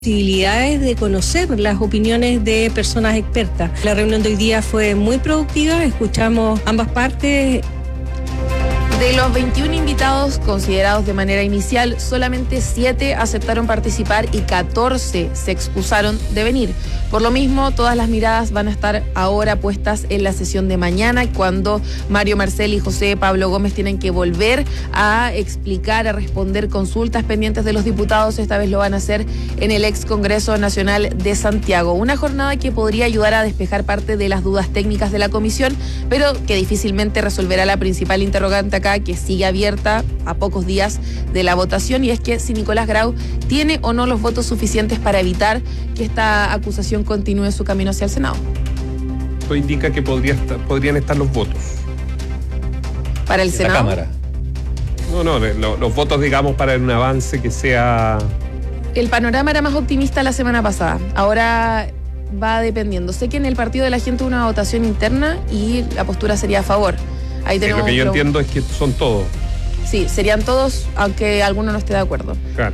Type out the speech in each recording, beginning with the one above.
Posibilidades de conocer las opiniones de personas expertas. La reunión de hoy día fue muy productiva, escuchamos ambas partes. De los 21 invitados considerados de manera inicial, solamente 7 aceptaron participar y 14 se excusaron de venir. Por lo mismo, todas las miradas van a estar ahora puestas en la sesión de mañana, cuando Mario Marcel y José Pablo Gómez tienen que volver a explicar, a responder consultas pendientes de los diputados. Esta vez lo van a hacer en el ex Congreso Nacional de Santiago. Una jornada que podría ayudar a despejar parte de las dudas técnicas de la comisión, pero que difícilmente resolverá la principal interrogante acá, que sigue abierta a pocos días de la votación, y es que si Nicolás Grau tiene o no los votos suficientes para evitar que esta acusación continúe su camino hacia el Senado. Esto indica que podrían estar los votos. ¿Para el Senado? La Cámara. No, los votos, digamos, para un avance que sea... El panorama era más optimista la semana pasada. Ahora va dependiendo. Sé que en el Partido de la Gente hubo una votación interna y la postura sería a favor. Ahí tenemos lo que yo entiendo es que son todos. Sí, serían todos, aunque alguno no esté de acuerdo. Claro.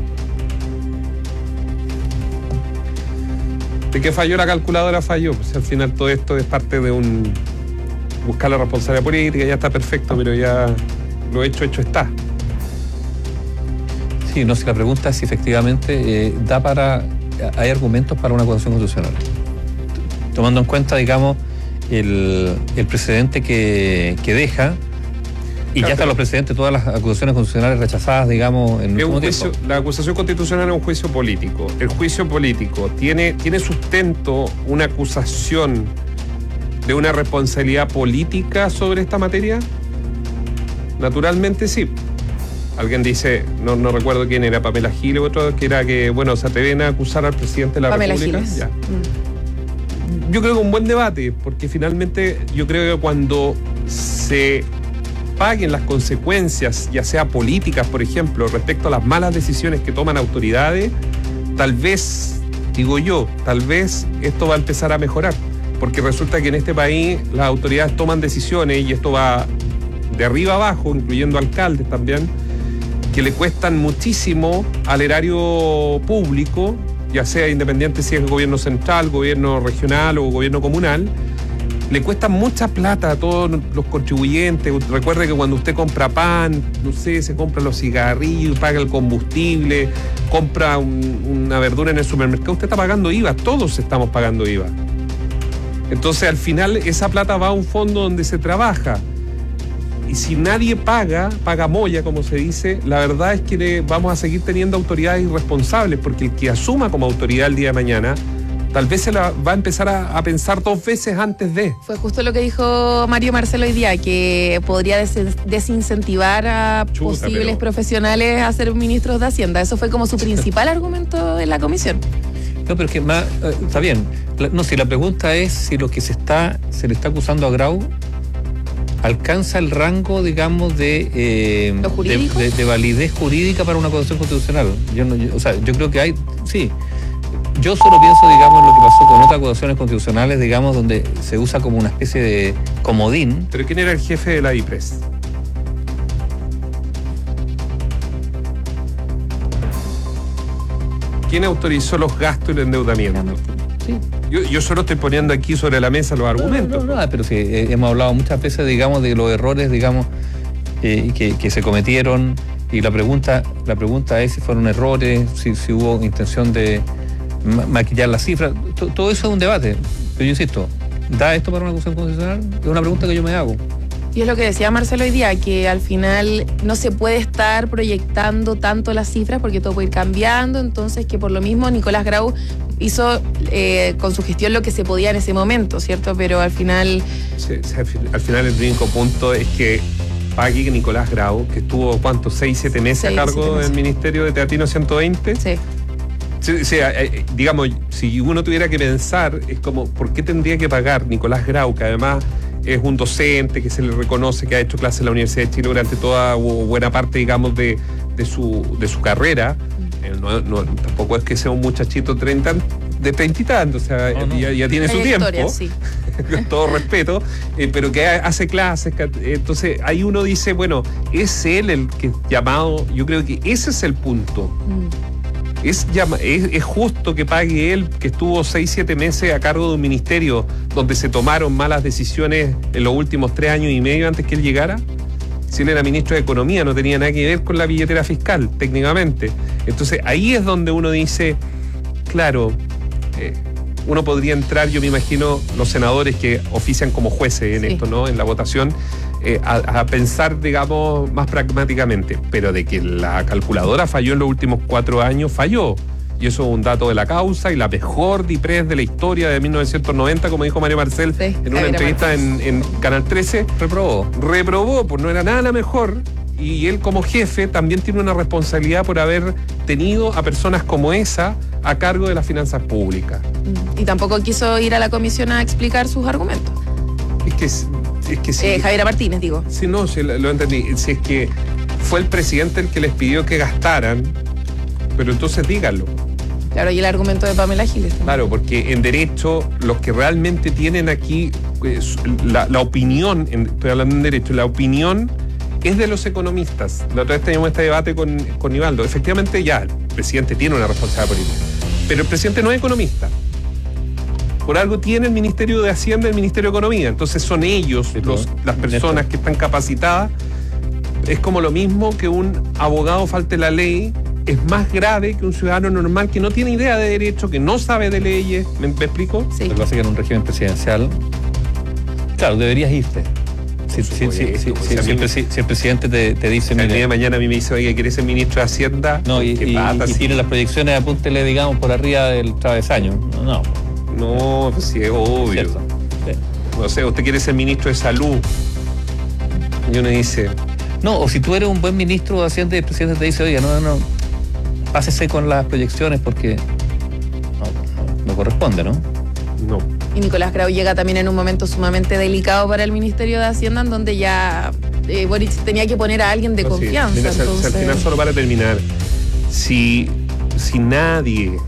¿De qué falló la calculadora? Falló. Pues al final todo esto es parte de buscar la responsabilidad política. Ya está perfecto, pero ya lo hecho está. Sí, no, si la pregunta es si efectivamente hay argumentos para una acusación constitucional. Tomando en cuenta, digamos, el precedente que deja, y ya están los precedentes, todas las acusaciones constitucionales rechazadas, digamos, en el último tiempo. La acusación constitucional es un juicio político. El juicio político tiene sustento una acusación de una responsabilidad política sobre esta materia. Naturalmente sí. Alguien dice, no recuerdo quién era, Pamela Giles u otro, que era que, bueno, se atreven a acusar al presidente de la Pamela República. Giles. Ya. Yo creo que un buen debate, porque finalmente yo creo que cuando se paguen las consecuencias, ya sea políticas, por ejemplo, respecto a las malas decisiones que toman autoridades, tal vez esto va a empezar a mejorar, porque resulta que en este país las autoridades toman decisiones, y esto va de arriba abajo, incluyendo alcaldes también, que le cuestan muchísimo al erario público, ya sea independiente si es gobierno central, gobierno regional o gobierno comunal. Le cuesta mucha plata a todos los contribuyentes. Recuerde que cuando usted compra pan, no sé, se compra los cigarrillos, paga el combustible, compra una verdura en el supermercado, usted está pagando IVA, todos estamos pagando IVA. Entonces, al final, esa plata va a un fondo donde se trabaja. Y si nadie paga molla, como se dice, la verdad es que vamos a seguir teniendo autoridades irresponsables, porque el que asuma como autoridad el día de mañana, tal vez se la va a empezar a pensar 2 veces antes de. Fue justo lo que dijo Mario Marcel hoy día, que podría desincentivar a posibles profesionales a ser ministros de Hacienda. Eso fue como su principal argumento en la comisión. No, pero es que más, está bien. Si la pregunta es si lo que se le está acusando a Grau alcanza el rango, digamos, de validez jurídica para una acusación constitucional. Yo creo que hay, sí. Yo solo pienso, digamos, lo que pasó con otras acusaciones constitucionales, digamos, donde se usa como una especie de comodín. ¿Pero quién era el jefe de la IPRES? ¿Quién autorizó los gastos y el endeudamiento? Sí. Yo solo estoy poniendo aquí sobre la mesa los argumentos. No, pero sí, hemos hablado muchas veces, digamos, de los errores, digamos, que se cometieron, y la pregunta es si fueron errores, si hubo intención de maquillar las cifras. Todo eso es un debate, pero yo insisto, ¿da esto para una acusación constitucional? Es una pregunta que yo me hago. Y es lo que decía Marcelo hoy día, que al final no se puede estar proyectando tanto las cifras porque todo puede ir cambiando, entonces que por lo mismo Nicolás Grau hizo con su gestión lo que se podía en ese momento, ¿cierto? Pero al final... Sí, al final el único punto es que pague Nicolás Grau, que estuvo, ¿cuánto? 6-7 meses a cargo del Ministerio de Teatino 120. Sí. O sea, digamos, si uno tuviera que pensar, es como, ¿por qué tendría que pagar Nicolás Grau, que además es un docente que se le reconoce que ha hecho clases en la Universidad de Chile durante toda o buena parte, digamos, de su carrera? Tampoco es que sea un muchachito de 30 y tantos, o sea, ya tiene su tiempo, sí. Con todo respeto, pero que hace clases, entonces ahí uno dice, bueno, es él el que llamado, yo creo que ese es el punto. ¿Es justo que pague él, que estuvo 6-7 meses a cargo de un ministerio donde se tomaron malas decisiones en los últimos 3 años y medio antes que él llegara? Si él era ministro de Economía, no tenía nada que ver con la billetera fiscal, técnicamente. Entonces, ahí es donde uno dice, claro, uno podría entrar, yo me imagino, los senadores que ofician como jueces en esto, ¿no? En la votación, a pensar, digamos, más pragmáticamente. Pero de que la calculadora falló en los últimos 4 años, falló. Y eso es un dato de la causa y la mejor DIPRES de la historia de 1990, como dijo Mario Marcel en una entrevista en Canal 13. Reprobó, pues no era nada la mejor. Y él como jefe también tiene una responsabilidad por haber tenido a personas como esa a cargo de las finanzas públicas. Y tampoco quiso ir a la comisión a explicar sus argumentos. Es que sí. Javiera Martínez, digo. Sí, no, sí, lo entendí. Si es que fue el presidente el que les pidió que gastaran, pero entonces díganlo. Claro, y el argumento de Pamela Giles. Claro, porque en derecho, los que realmente tienen aquí la opinión, estoy hablando en derecho, la opinión es de los economistas. La otra vez teníamos este debate con Ibaldo. Efectivamente, ya, el presidente tiene una responsabilidad política, pero el presidente no es economista. Por algo tiene el Ministerio de Hacienda y el Ministerio de Economía. Entonces son ellos las personas que están capacitadas. Es como lo mismo que un abogado falte la ley. Es más grave que un ciudadano normal que no tiene idea de derecho, que no sabe de leyes. ¿Me explico? Sí. Lo que pasa es que en un régimen presidencial, claro, deberías irte. Si el presidente te dice... el día de mañana a mí me dice, oye, ¿quieres ser ministro de Hacienda? No, y tiene las proyecciones, apúntele, digamos, por arriba del travesaño. No, pues sí, es obvio. Sí. O sea, usted quiere ser ministro de Salud. Y uno dice... No, o si tú eres un buen ministro de Hacienda y el presidente te dice, oiga, no, pásese con las proyecciones porque no corresponde, ¿no? No. Y Nicolás Grau llega también en un momento sumamente delicado para el Ministerio de Hacienda, en donde ya Boric tenía que poner a alguien de confianza. Mira, entonces... al final, solo para terminar, si nadie,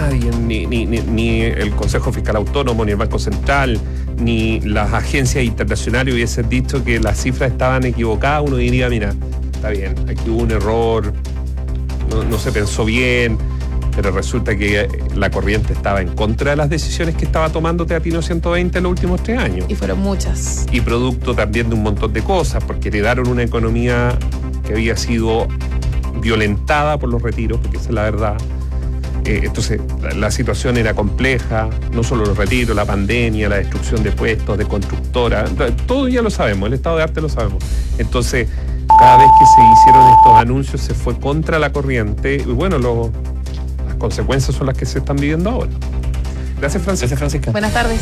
ni el Consejo Fiscal Autónomo, ni el Banco Central, ni las agencias internacionales hubiesen dicho que las cifras estaban equivocadas, uno diría, mira, está bien, aquí hubo un error, no se pensó bien, pero resulta que la corriente estaba en contra de las decisiones que estaba tomando Teatino 120 en los últimos 3 años. Y fueron muchas. Y producto también de un montón de cosas, porque heredaron una economía que había sido violentada por los retiros, porque esa es la verdad. Entonces, la situación era compleja, no solo los retiros, la pandemia, la destrucción de puestos, de constructoras, todo ya lo sabemos, el estado de arte lo sabemos. Entonces, cada vez que se hicieron estos anuncios se fue contra la corriente, y bueno, las consecuencias son las que se están viviendo ahora. Gracias, Francisca. Buenas tardes.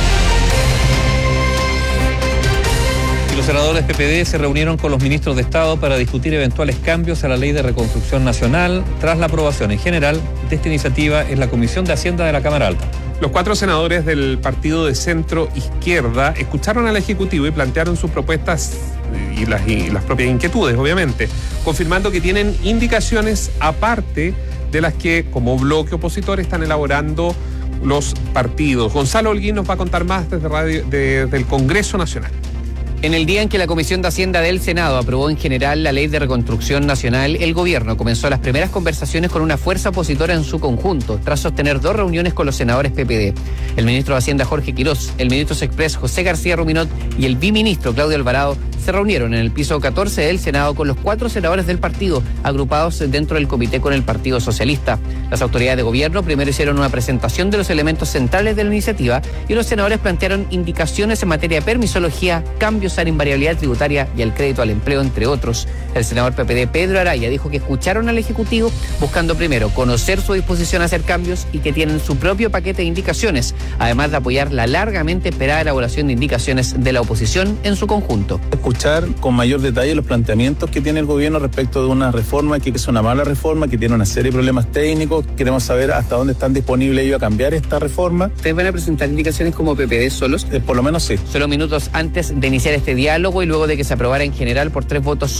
Los senadores PPD se reunieron con los ministros de Estado para discutir eventuales cambios a la Ley de Reconstrucción Nacional tras la aprobación en general de esta iniciativa en la Comisión de Hacienda de la Cámara Alta. Los 4 senadores del partido de centro izquierda escucharon al Ejecutivo y plantearon sus propuestas y las propias inquietudes, obviamente, confirmando que tienen indicaciones aparte de las que, como bloque opositor, están elaborando los partidos. Gonzalo Holguín nos va a contar más desde el Congreso Nacional. En el día en que la Comisión de Hacienda del Senado aprobó en general la Ley de Reconstrucción Nacional, el gobierno comenzó las primeras conversaciones con una fuerza opositora en su conjunto, tras sostener 2 reuniones con los senadores PPD. El ministro de Hacienda Jorge Quirós, el ministro Sexpress José García Ruminot y el viceministro Claudio Alvarado se reunieron en el piso 14 del Senado con los 4 senadores del partido, agrupados dentro del comité con el Partido Socialista. Las autoridades de gobierno primero hicieron una presentación de los elementos centrales de la iniciativa y los senadores plantearon indicaciones en materia de permisología, cambios a la invariabilidad tributaria y al crédito al empleo, entre otros. El senador PPD Pedro Araya dijo que escucharon al Ejecutivo buscando primero conocer su disposición a hacer cambios y que tienen su propio paquete de indicaciones, además de apoyar la largamente esperada elaboración de indicaciones de la oposición en su conjunto. Escuchar con mayor detalle los planteamientos que tiene el gobierno respecto de una reforma que es una mala reforma, que tiene una serie de problemas técnicos. Queremos saber hasta dónde están disponibles ellos a cambiar esta reforma. ¿Ustedes van a presentar indicaciones como PPD solos? Por lo menos sí. Solo minutos antes de iniciar este diálogo y luego de que se aprobara en general por 3 votos contra 2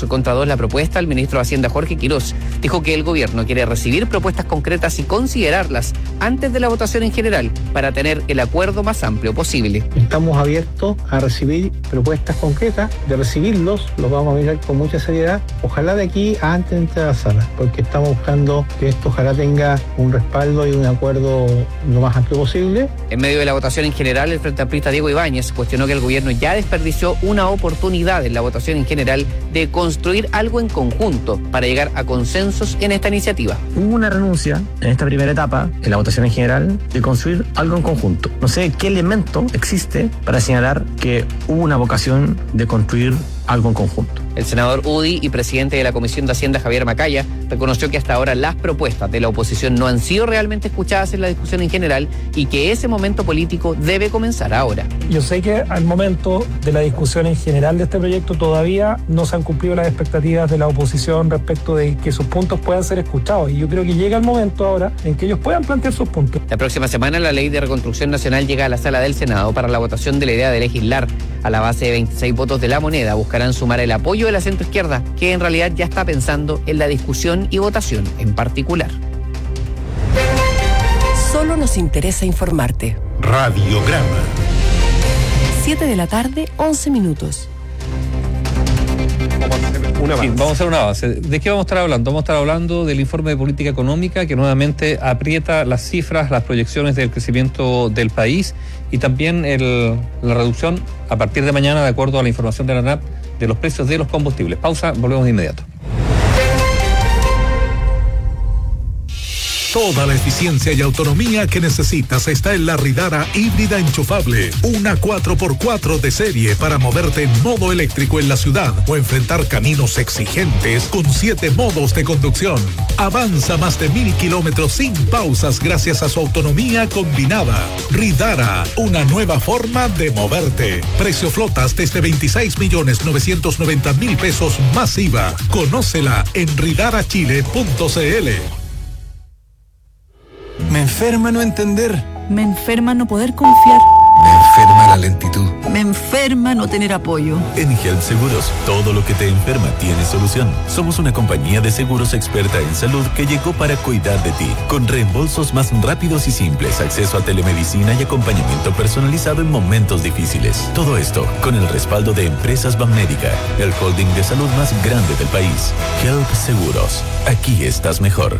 diputados la propuesta, el ministro de Hacienda Jorge Quirós dijo que el gobierno quiere recibir propuestas concretas y considerarlas antes de la votación en general para tener el acuerdo más amplio posible. Estamos abiertos a recibir propuestas concretas, de recibirlos, los vamos a mirar con mucha seriedad, ojalá de aquí a antes de entrar a la sala, porque estamos buscando que esto ojalá tenga un respaldo y un acuerdo lo más amplio posible. En medio de la votación en general, el Frente Amplista Diego Ibáñez cuestionó que el gobierno ya desperdició una oportunidad en la votación en general de construir algo en conjunto para llegar a consensos en esta iniciativa. Hubo una renuncia en esta primera etapa, en la votación en general, de construir algo en conjunto. No sé qué elemento existe para señalar que hubo una vocación de construir algo en conjunto. El senador UDI y presidente de la Comisión de Hacienda, Javier Macaya, reconoció que hasta ahora las propuestas de la oposición no han sido realmente escuchadas en la discusión en general y que ese momento político debe comenzar ahora. Yo sé que al momento de la discusión en general de este proyecto todavía no se han cumplido las expectativas de la oposición respecto de que sus puntos puedan ser escuchados, y yo creo que llega el momento ahora en que ellos puedan plantear sus puntos. La próxima semana la Ley de Reconstrucción Nacional llega a la sala del Senado para la votación de la idea de legislar. A la base de 26 votos de La Moneda buscarán sumar el apoyo de la centroizquierda, que en realidad ya está pensando en la discusión y votación en particular. Solo nos interesa informarte. Radiograma. 7 de la tarde, 11 minutos. Vamos a hacer una base. ¿De qué vamos a estar hablando? Vamos a estar hablando del informe de política económica que nuevamente aprieta las cifras, las proyecciones del crecimiento del país y también la reducción a partir de mañana, de acuerdo a la información de la ANAP, de los precios de los combustibles. Pausa, volvemos de inmediato. Toda la eficiencia y autonomía que necesitas está en la Ridara híbrida enchufable. Una 4x4 de serie para moverte en modo eléctrico en la ciudad o enfrentar caminos exigentes con 7 modos de conducción. Avanza más de 1000 kilómetros sin pausas gracias a su autonomía combinada. Ridara, una nueva forma de moverte. Precio flotas desde 26.990.000 pesos más IVA. Conócela en ridarachile.cl. Me enferma no entender. Me enferma no poder confiar. Me enferma la lentitud. Me enferma no tener apoyo. En Health Seguros, todo lo que te enferma tiene solución. Somos una compañía de seguros experta en salud que llegó para cuidar de ti, con reembolsos más rápidos y simples, acceso a telemedicina y acompañamiento personalizado en momentos difíciles. Todo esto con el respaldo de Empresas Banmédica, el holding de salud más grande del país. Health Seguros, aquí estás mejor.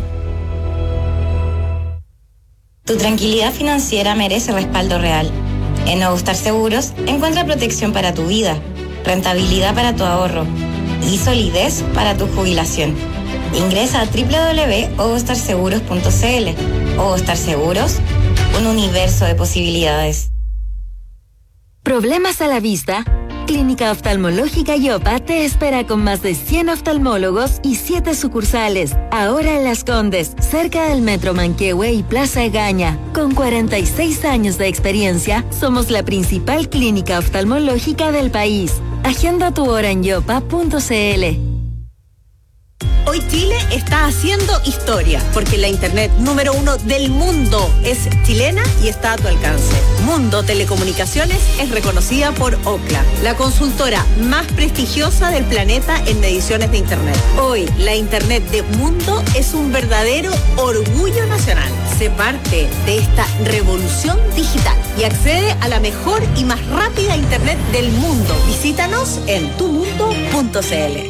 Tu tranquilidad financiera merece respaldo real. En Nuevo Star Seguros encuentra protección para tu vida, rentabilidad para tu ahorro y solidez para tu jubilación. Ingresa a www.ovostarseguros.cl. Ovostar Seguros, un universo de posibilidades. ¿Problemas a la vista? Clínica Oftalmológica Yopa te espera con más de 100 oftalmólogos y 7 sucursales. Ahora en Las Condes, cerca del Metro Manquehue y Plaza Egaña. Con 46 años de experiencia, somos la principal clínica oftalmológica del país. Agenda tu hora en yopa.cl. Hoy Chile está haciendo historia, porque la internet número 1 del mundo es chilena y está a tu alcance. Mundo Telecomunicaciones es reconocida por Ookla, la consultora más prestigiosa del planeta en mediciones de internet. Hoy, la internet de Mundo es un verdadero orgullo nacional. Sé parte de esta revolución digital y accede a la mejor y más rápida internet del mundo. Visítanos en tumundo.cl.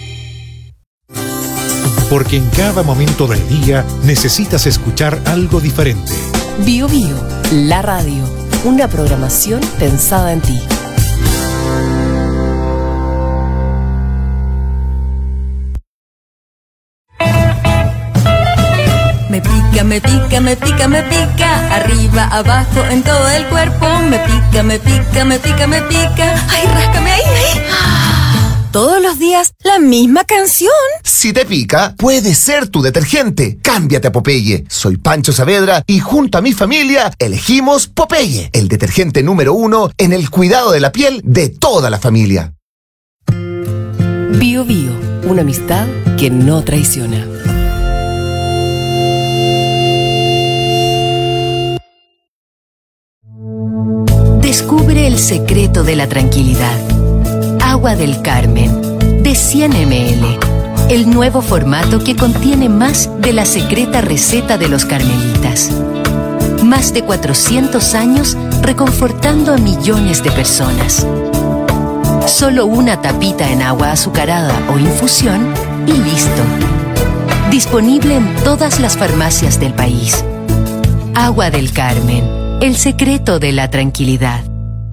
Porque en cada momento del día necesitas escuchar algo diferente. Bio Bio, la radio. Una programación pensada en ti. Me pica, me pica, me pica, me pica. Arriba, abajo, en todo el cuerpo. Me pica, me pica, me pica, me pica. Ay, ráscame ahí, ahí. Todos los días, la misma canción. Si te pica, puede ser tu detergente. Cámbiate a Popeye. Soy Pancho Saavedra y junto a mi familia elegimos Popeye, el detergente número 1 en el cuidado de la piel de toda la familia. Bio Bio, una amistad que no traiciona. Descubre el secreto de la tranquilidad. Agua del Carmen, de 100 ml. El nuevo formato que contiene más de la secreta receta de los carmelitas. Más de 400 años reconfortando a millones de personas. Solo una tapita en agua azucarada o infusión y listo. Disponible en todas las farmacias del país. Agua del Carmen, el secreto de la tranquilidad.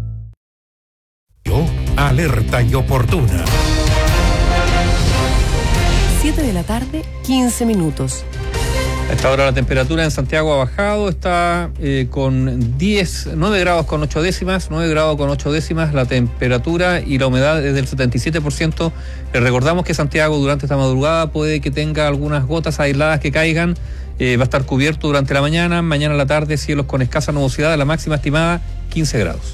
Alerta y oportuna. 7 de la tarde, 15 minutos. A esta hora la temperatura en Santiago ha bajado, está con 9 grados con 8 décimas, 9 grados con 8 décimas la temperatura y la humedad es del 77%. Les recordamos que Santiago durante esta madrugada puede que tenga algunas gotas aisladas que caigan, va a estar cubierto durante la mañana a la tarde cielos con escasa nubosidad, la máxima estimada 15 grados.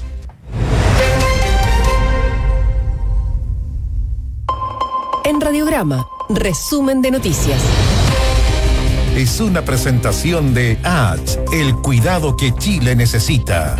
En Radiograma, resumen de noticias. Es una presentación de ATS, el cuidado que Chile necesita.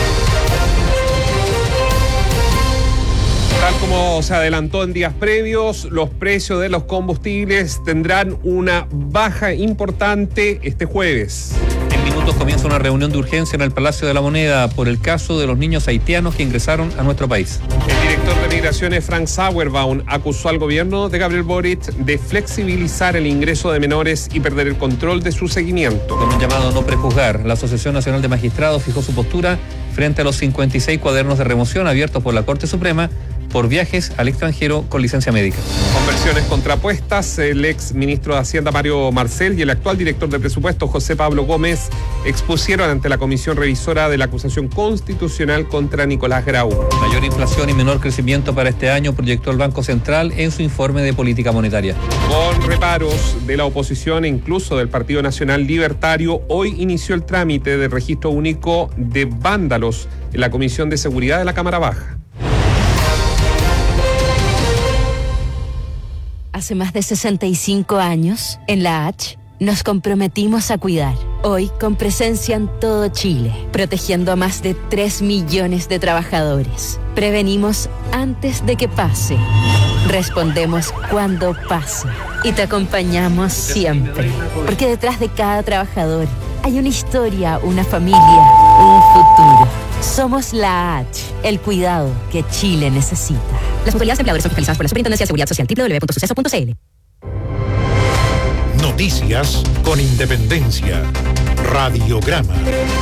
Tal como se adelantó en días previos, los precios de los combustibles tendrán una baja importante este jueves. En minutos comienza una reunión de urgencia en el Palacio de la Moneda por el caso de los niños haitianos que ingresaron a nuestro país. El director de Migraciones, Frank Sauerbaum, acusó al gobierno de Gabriel Boric de flexibilizar el ingreso de menores y perder el control de su seguimiento. Con un llamado a no prejuzgar, la Asociación Nacional de Magistrados fijó su postura frente a los 56 cuadernos de remoción abiertos por la Corte Suprema por viajes al extranjero con licencia médica. Con versiones contrapuestas, el ex ministro de Hacienda Mario Marcel y el actual director de presupuesto José Pablo Gómez expusieron ante la comisión revisora de la acusación constitucional contra Nicolás Grau. Mayor inflación y menor crecimiento para este año proyectó el Banco Central en su informe de política monetaria. Con reparos de la oposición e incluso del Partido Nacional Libertario, hoy inició el trámite del registro único de vándalos en la Comisión de Seguridad de la Cámara Baja. Hace más de 65 años, en la H, nos comprometimos a cuidar. Hoy, con presencia en todo Chile, protegiendo a más de 3 millones de trabajadores. Prevenimos antes de que pase. Respondemos cuando pase. Y te acompañamos siempre. Porque detrás de cada trabajador hay una historia, una familia, un futuro. Somos la H, el cuidado que Chile necesita. Las mutualidades empleadores son fiscalizadas por la Superintendencia de Seguridad Social, www.suceso.cl. Noticias con independencia. Radiograma.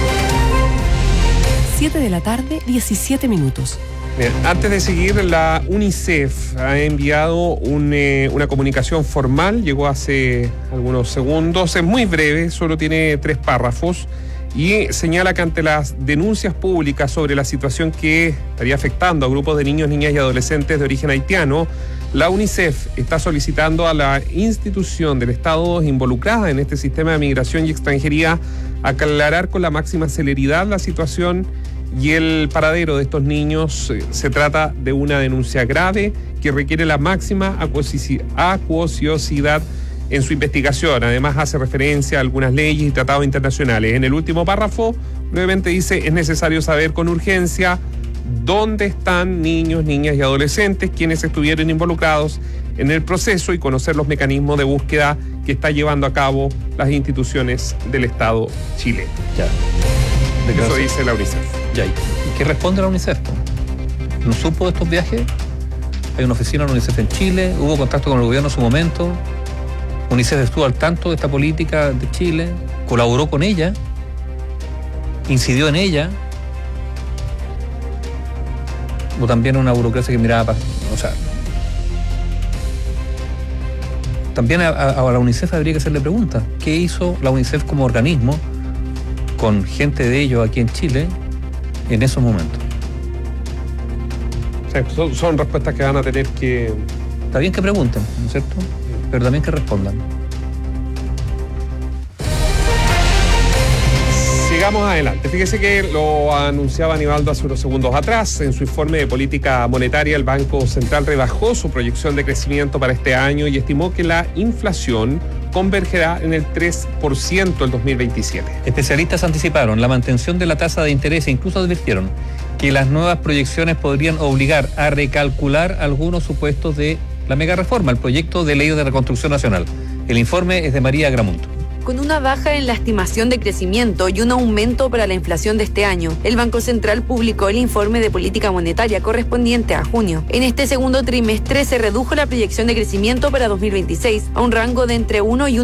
7 de la tarde, 17 minutos. Bien, antes de seguir, la UNICEF ha enviado una comunicación formal, llegó hace algunos segundos, es muy breve, solo tiene 3 párrafos y señala que ante las denuncias públicas sobre la situación que estaría afectando a grupos de niños, niñas y adolescentes de origen haitiano, la UNICEF está solicitando a la institución del Estado involucrada en este sistema de migración y extranjería aclarar con la máxima celeridad la situación y el paradero de estos niños. Se trata de una denuncia grave que requiere la máxima acuciosidad en su investigación. Además hace referencia a algunas leyes y tratados internacionales. En el último párrafo, nuevamente dice, es necesario saber con urgencia dónde están niños, niñas y adolescentes quienes estuvieron involucrados en el proceso y conocer los mecanismos de búsqueda que está llevando a cabo las instituciones del Estado chileno. Ya. Eso dice la UNICEF. Ya. ¿Y qué responde la UNICEF? ¿No supo de estos viajes? Hay una oficina de la UNICEF en Chile, hubo contacto con el gobierno en su momento. UNICEF estuvo al tanto de esta política de Chile, colaboró con ella, incidió en ella, o también una burocracia que miraba, o sea, también a la UNICEF habría que hacerle preguntas. ¿Qué hizo la UNICEF como organismo con gente de ellos aquí en Chile en esos momentos? O sea, son respuestas que van a tener que... Está bien que pregunten, ¿no es cierto? Pero también que respondan. Sigamos adelante. Fíjese que lo anunciaba Aníbaldo hace unos segundos atrás. En su informe de política monetaria, el Banco Central rebajó su proyección de crecimiento para este año y estimó que la inflación convergerá en el 3% el 2027. Especialistas anticiparon la mantención de la tasa de interés e incluso advirtieron que las nuevas proyecciones podrían obligar a recalcular algunos supuestos de la mega reforma, el proyecto de ley de reconstrucción nacional. El informe es de María Gramunt. Con una baja en la estimación de crecimiento y un aumento para la inflación de este año, el Banco Central publicó el informe de política monetaria correspondiente a junio. En este segundo trimestre se redujo la proyección de crecimiento para 2026 a un rango de entre 1 y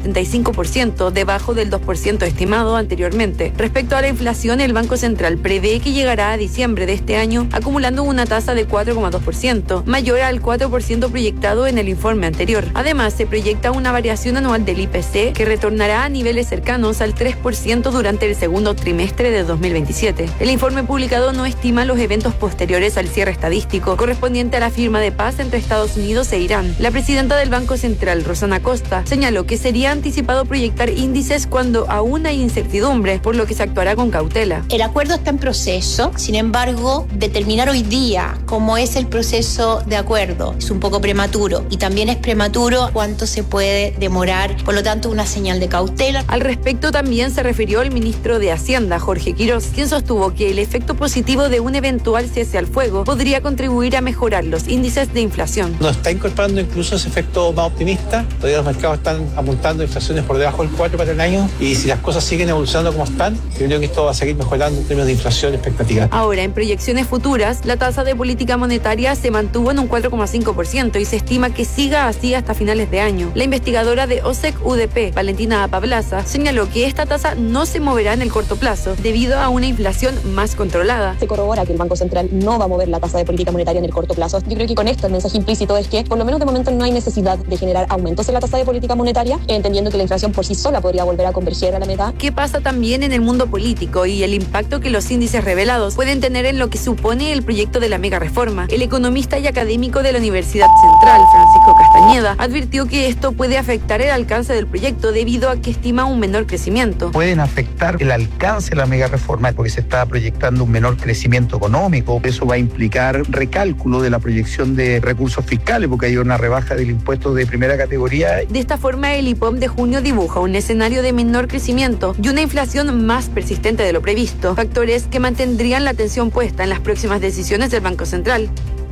1,75%, debajo del 2% estimado anteriormente. Respecto a la inflación, el Banco Central prevé que llegará a diciembre de este año acumulando una tasa de 4,2%, mayor al 4% proyectado en el informe anterior. Además, se proyecta una variación anual del IPC que retornará a niveles cercanos al 3% durante el segundo trimestre de 2027. El informe publicado no estima los eventos posteriores al cierre estadístico correspondiente a la firma de paz entre Estados Unidos e Irán. La presidenta del Banco Central, Rosana Costa, señaló que sería anticipado proyectar índices cuando aún hay incertidumbre, por lo que se actuará con cautela. El acuerdo está en proceso, sin embargo, determinar hoy día cómo es el proceso de acuerdo es un poco prematuro, y también es prematuro cuánto se puede demorar, por lo tanto una señal de cautela. Al respecto también se refirió el ministro de Hacienda, Jorge Quirós, quien sostuvo que el efecto positivo de un eventual cese al fuego podría contribuir a mejorar los índices de inflación. Nos está incorporando incluso ese efecto más optimista. Todavía los mercados están apuntando inflaciones por debajo del 4 para el año, y si las cosas siguen evolucionando como están, yo creo que esto va a seguir mejorando en términos de inflación expectativa. Ahora, en proyecciones futuras, la tasa de política monetaria se mantuvo en un 4,5% y se estima que siga así hasta finales de año. La investigadora de OSEC UDP, Valentina Apablaza, señaló que esta tasa no se moverá en el corto plazo debido a una inflación más controlada. Se corrobora que el Banco Central no va a mover la tasa de política monetaria en el corto plazo. Yo creo que con esto el mensaje implícito es que por lo menos de momento no hay necesidad de generar aumentos en la tasa de política monetaria, entendiendo que la inflación por sí sola podría volver a converger a la meta. ¿Qué pasa también en el mundo político y el impacto que los índices revelados pueden tener en lo que supone el proyecto de la mega reforma? El economista y académico de la Universidad Central, Francisco Castañeda, advirtió que esto puede afectar el alcance del proyecto debido a que estima un menor crecimiento. Pueden afectar el alcance de la mega reforma porque se está proyectando un menor crecimiento económico. Eso va a implicar recálculo de la proyección de recursos fiscales porque hay una rebaja del impuesto de primera categoría. De esta forma, el IPOM de junio dibuja un escenario de menor crecimiento y una inflación más persistente de lo previsto, factores que mantendrían la atención puesta en las próximas decisiones del Banco Central.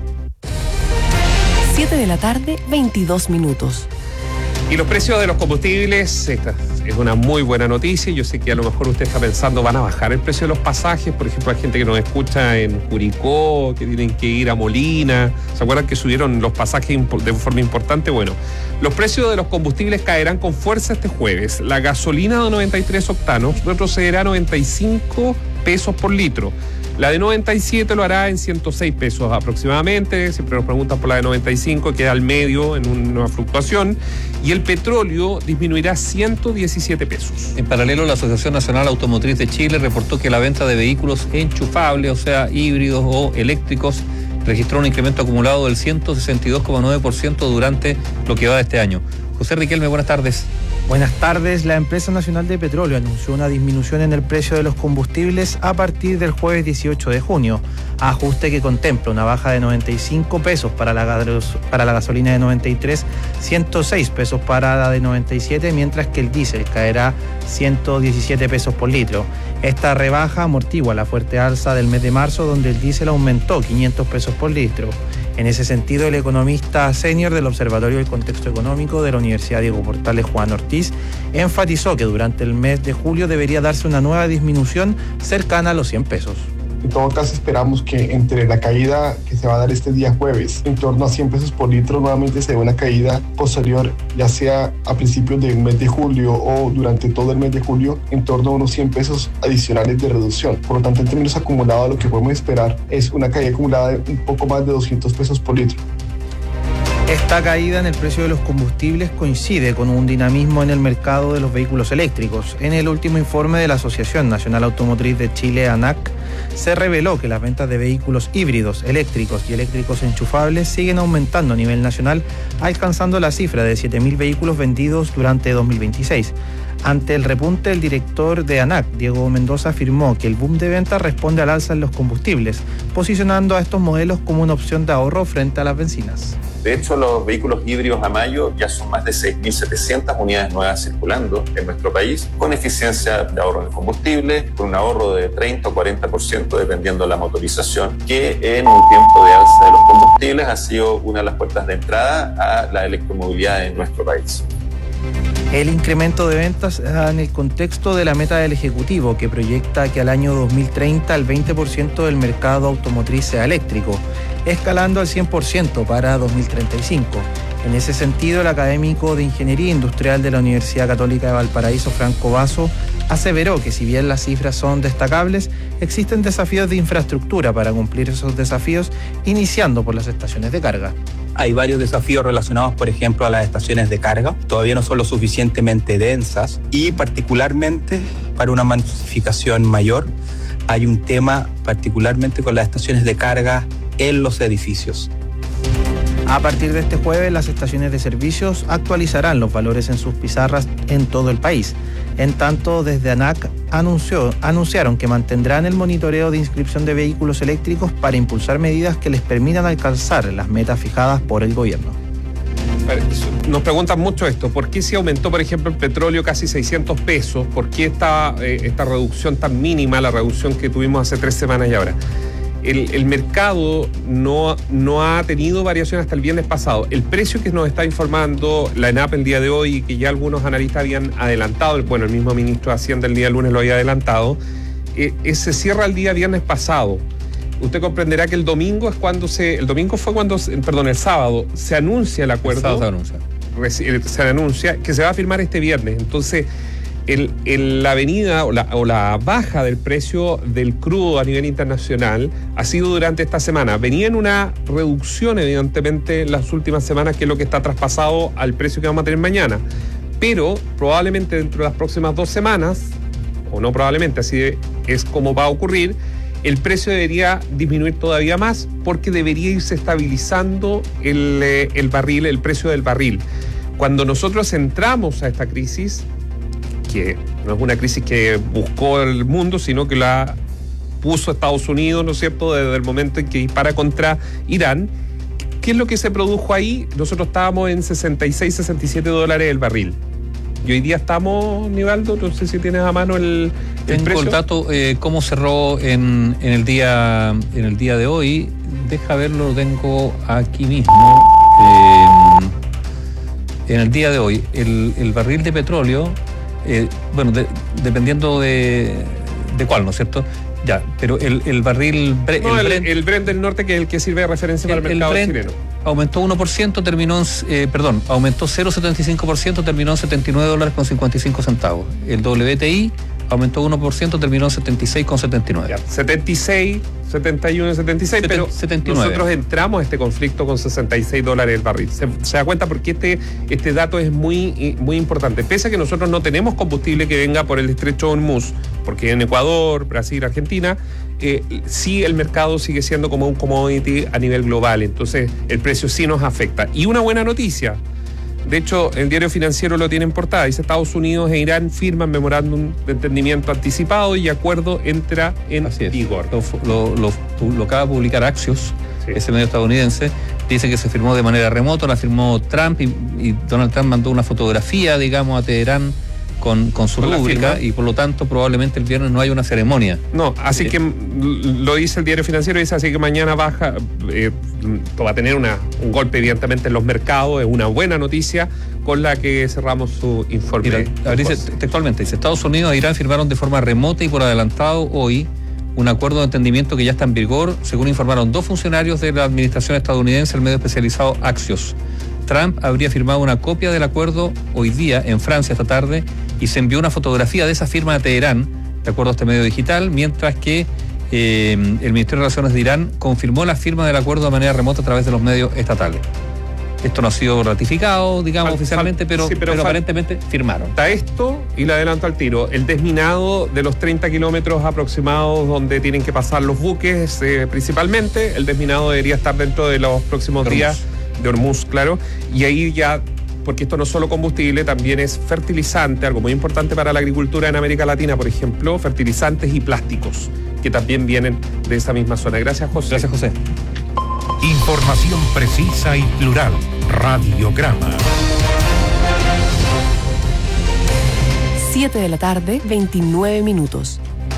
7 de la tarde, 22 minutos. Y los precios de los combustibles, esta es una muy buena noticia. Yo sé que a lo mejor usted está pensando, van a bajar el precio de los pasajes. Por ejemplo, hay gente que nos escucha en Curicó, que tienen que ir a Molina. ¿Se acuerdan que subieron los pasajes de forma importante? Bueno, los precios de los combustibles caerán con fuerza este jueves. La gasolina de 93 octanos retrocederá a 95 pesos por litro. La de 97 lo hará en 106 pesos aproximadamente. Siempre nos preguntan por la de 95, queda al medio en una fluctuación. Y el petróleo disminuirá 117 pesos. En paralelo, la Asociación Nacional Automotriz de Chile reportó que la venta de vehículos enchufables, o sea, híbridos o eléctricos, registró un incremento acumulado del 162,9% durante lo que va de este año. José Riquelme, buenas tardes. Buenas tardes. La Empresa Nacional de Petróleo anunció una disminución en el precio de los combustibles a partir del jueves 18 de junio, ajuste que contempla una baja de 95 pesos para la gasolina de 93, 106 pesos para la de 97, mientras que el diésel caerá 117 pesos por litro. Esta rebaja amortigua la fuerte alza del mes de marzo, donde el diésel aumentó 500 pesos por litro. En ese sentido, el economista senior del Observatorio del Contexto Económico de la Universidad Diego Portales, Juan Ortiz, enfatizó que durante el mes de julio debería darse una nueva disminución cercana a los 100 pesos. En todo caso, esperamos que entre la caída que se va a dar este día jueves, en torno a 100 pesos por litro, nuevamente se dé una caída posterior, ya sea a principios del mes de julio o durante todo el mes de julio, en torno a unos 100 pesos adicionales de reducción. Por lo tanto, en términos acumulados, lo que podemos esperar es una caída acumulada de un poco más de 200 pesos por litro. Esta caída en el precio de los combustibles coincide con un dinamismo en el mercado de los vehículos eléctricos. En el último informe de la Asociación Nacional Automotriz de Chile, ANAC, se reveló que las ventas de vehículos híbridos, eléctricos y eléctricos enchufables siguen aumentando a nivel nacional, alcanzando la cifra de 7.000 vehículos vendidos durante 2026. Ante el repunte, el director de ANAC, Diego Mendoza, afirmó que el boom de ventas responde al alza en los combustibles, posicionando a estos modelos como una opción de ahorro frente a las bencinas. De hecho, los vehículos híbridos a mayo ya son más de 6.700 unidades nuevas circulando en nuestro país, con eficiencia de ahorro de combustible, con un ahorro de 30 o 40% dependiendo de la motorización, que en un tiempo de alza de los combustibles ha sido una de las puertas de entrada a la electromovilidad en nuestro país. El incremento de ventas en el contexto de la meta del Ejecutivo, que proyecta que al año 2030 el 20% del mercado automotriz sea eléctrico, escalando al 100% para 2035. En ese sentido, el académico de Ingeniería Industrial de la Universidad Católica de Valparaíso, Franco Basso, aseveró que si bien las cifras son destacables, existen desafíos de infraestructura para cumplir esos desafíos, iniciando por las estaciones de carga. Hay varios desafíos relacionados, por ejemplo, a las estaciones de carga. Todavía no son lo suficientemente densas y particularmente para una masificación mayor hay un tema particularmente con las estaciones de carga en los edificios. A partir de este jueves, las estaciones de servicios actualizarán los valores en sus pizarras en todo el país. En tanto, desde ANAC anunciaron que mantendrán el monitoreo de inscripción de vehículos eléctricos para impulsar medidas que les permitan alcanzar las metas fijadas por el gobierno. Nos preguntan mucho esto, ¿por qué si aumentó, por ejemplo, el petróleo casi 600 pesos? ¿Por qué esta reducción tan mínima, la reducción que tuvimos hace 3 semanas y ahora? El mercado no ha tenido variación hasta el viernes pasado. El precio que nos está informando la ENAP el día de hoy y que ya algunos analistas habían adelantado, bueno, el mismo ministro de Hacienda el día lunes lo había adelantado, se cierra el día viernes pasado. Usted comprenderá que el sábado se anuncia el acuerdo. El sábado se anuncia que se va a firmar este viernes. Entonces, la venida o la baja del precio del crudo a nivel internacional ha sido durante esta semana. Venía en una reducción, evidentemente, en las últimas semanas, que es lo que está traspasado al precio que vamos a tener mañana. Pero probablemente dentro de las próximas 2 semanas, o no probablemente, así es como va a ocurrir, el precio debería disminuir todavía más porque debería irse estabilizando el barril, el precio del barril. Cuando nosotros entramos a esta crisis, que no es una crisis que buscó el mundo, sino que la puso Estados Unidos, ¿no es cierto?, desde el momento en que dispara contra Irán. ¿Qué es lo que se produjo ahí? Nosotros estábamos en 66, 67 dólares el barril. Y hoy día estamos, Nivaldo, no sé si tienes a mano el Tengo precio. El dato, cómo cerró en el día de hoy. Deja verlo, lo tengo aquí mismo. En el día de hoy, el barril de petróleo, dependiendo de cuál, ¿no es cierto? Ya, pero el barril... el Brent del norte, que es el que sirve de referencia para el mercado chileno. Aumentó 1%, aumentó 0,75%, terminó en $79.55. El WTI aumentó 1%, terminó en 76,79. 76, 71, 76, pero 79. Nosotros entramos a este conflicto con 66 dólares el barril. Se da cuenta porque este dato es muy, muy importante. Pese a que nosotros no tenemos combustible que venga por el estrecho de Hormuz, porque en Ecuador, Brasil, Argentina, sí el mercado sigue siendo como un commodity a nivel global. Entonces el precio sí nos afecta. Y una buena noticia. De hecho, el diario financiero lo tiene en portada. Dice: Estados Unidos e Irán firman memorándum de entendimiento anticipado y acuerdo entra en vigor. Lo acaba de publicar Axios, ese medio estadounidense. Dice que se firmó de manera remota, la firmó Trump y Donald Trump mandó una fotografía, digamos, a Teherán con su rúbrica, y por lo tanto probablemente el viernes no haya una ceremonia. No, así que lo dice el diario financiero, dice así que mañana baja, va a tener un golpe evidentemente en los mercados. Es una buena noticia con la que cerramos su informe. Mira, dice textualmente, dice: Estados Unidos e Irán firmaron de forma remota y por adelantado hoy un acuerdo de entendimiento que ya está en vigor, según informaron 2 funcionarios de la administración estadounidense, el medio especializado Axios. Trump habría firmado una copia del acuerdo hoy día en Francia esta tarde y se envió una fotografía de esa firma a Teherán, de acuerdo a este medio digital, mientras que el Ministerio de Relaciones de Irán confirmó la firma del acuerdo de manera remota a través de los medios estatales. Esto no ha sido ratificado, digamos, oficialmente, pero aparentemente firmaron. Está esto, y le adelanto al tiro, el desminado de los 30 kilómetros aproximados donde tienen que pasar los buques, principalmente. El desminado debería estar dentro de los próximos días de Hormuz, claro. Y ahí ya, porque esto no es solo combustible, también es fertilizante, algo muy importante para la agricultura en América Latina, por ejemplo, fertilizantes y plásticos, que también vienen de esa misma zona. Gracias, José. Gracias, José. Información precisa y plural. Radiograma. 7 de la tarde, 29 minutos.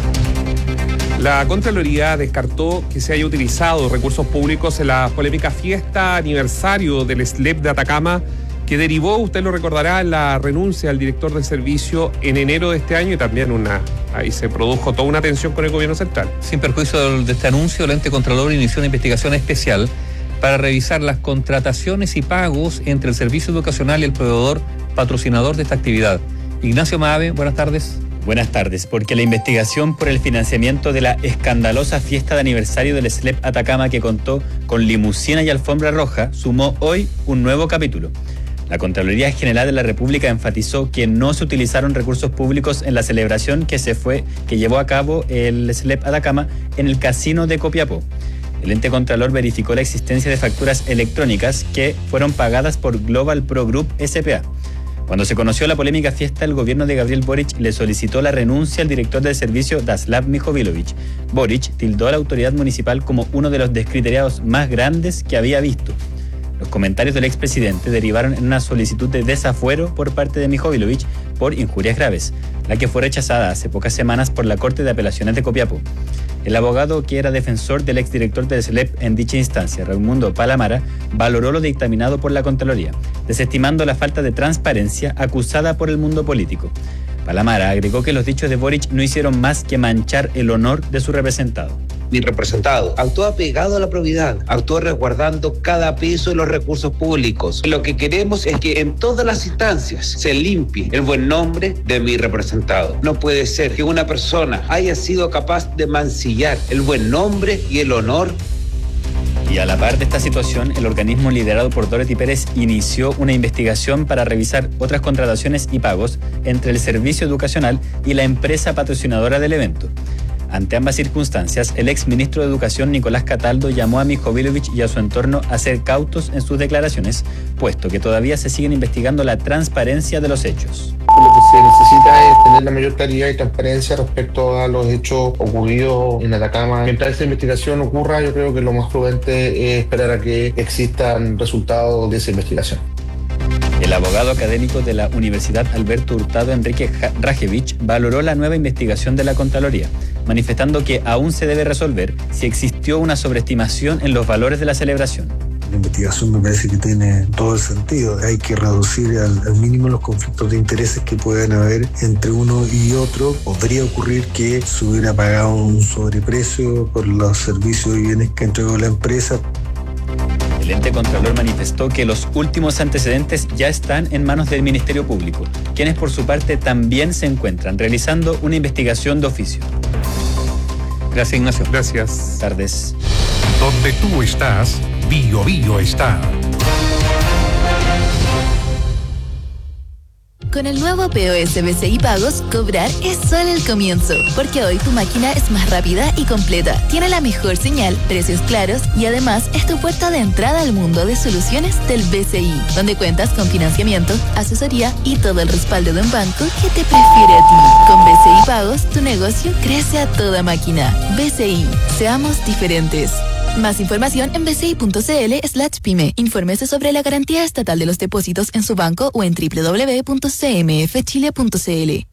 La Contraloría descartó que se haya utilizado recursos públicos en la polémica fiesta aniversario del SLEP de Atacama, que derivó, usted lo recordará, en la renuncia al director del servicio en enero de este año, y también ahí se produjo toda una tensión con el gobierno central. Sin perjuicio de este anuncio, el ente Contralor inició una investigación especial para revisar las contrataciones y pagos entre el servicio educacional y el proveedor patrocinador de esta actividad. Ignacio Maave, buenas tardes. Buenas tardes, porque la investigación por el financiamiento de la escandalosa fiesta de aniversario del SLEP Atacama, que contó con limusina y alfombra roja, sumó hoy un nuevo capítulo. La Contraloría General de la República enfatizó que no se utilizaron recursos públicos en la celebración que llevó a cabo el SLEP Atacama en el casino de Copiapó. El ente Contralor verificó la existencia de facturas electrónicas que fueron pagadas por Global Pro Group S.p.A. Cuando se conoció la polémica fiesta, el gobierno de Gabriel Boric le solicitó la renuncia al director del servicio, Daslav Mijovilovich. Boric tildó a la autoridad municipal como uno de los descriteriados más grandes que había visto. Los comentarios del expresidente derivaron en una solicitud de desafuero por parte de Mijovilovich por injurias graves, la que fue rechazada hace pocas semanas por la Corte de Apelaciones de Copiapó. El abogado que era defensor del exdirector del SLEP en dicha instancia, Raimundo Palamara, valoró lo dictaminado por la Contraloría, desestimando la falta de transparencia acusada por el mundo político. Palamara agregó que los dichos de Boric no hicieron más que manchar el honor de su representado. Mi representado actuó apegado a la probidad, actuó resguardando cada peso de los recursos públicos. Lo que queremos es que en todas las instancias se limpie el buen nombre de mi representado. No puede ser que una persona haya sido capaz de mancillar el buen nombre y el honor. Y a la par de esta situación, el organismo liderado por Dorothy Pérez inició una investigación para revisar otras contrataciones y pagos entre el servicio educacional y la empresa patrocinadora del evento. Ante ambas circunstancias, el exministro de Educación, Nicolás Cataldo, llamó a Mijovilovich y a su entorno a ser cautos en sus declaraciones, puesto que todavía se siguen investigando la transparencia de los hechos. Lo que se necesita es tener la mayor claridad y transparencia respecto a los hechos ocurridos en Atacama. Mientras esta investigación ocurra, yo creo que lo más prudente es esperar a que existan resultados de esa investigación. El abogado académico de la Universidad Alberto Hurtado, Enrique Rajevich, valoró la nueva investigación de la Contraloría, manifestando que aún se debe resolver si existió una sobreestimación en los valores de la celebración. La investigación me parece que tiene todo el sentido. Hay que reducir al mínimo los conflictos de intereses que puedan haber entre uno y otro. Podría ocurrir que se hubiera pagado un sobreprecio por los servicios y bienes que entregó la empresa. El ente Contralor manifestó que los últimos antecedentes ya están en manos del Ministerio Público, quienes por su parte también se encuentran realizando una investigación de oficio. Gracias, Ignacio. Gracias. Tardes. Donde tú estás, Bio Bio está. Con el nuevo POS BCI Pagos, cobrar es solo el comienzo, porque hoy tu máquina es más rápida y completa, tiene la mejor señal, precios claros y además es tu puerta de entrada al mundo de soluciones del BCI, donde cuentas con financiamiento, asesoría y todo el respaldo de un banco que te prefiere a ti. Con BCI Pagos, tu negocio crece a toda máquina. BCI, seamos diferentes. Más información en bci.cl/pyme. Infórmese sobre la garantía estatal de los depósitos en su banco o en www.cmfchile.cl.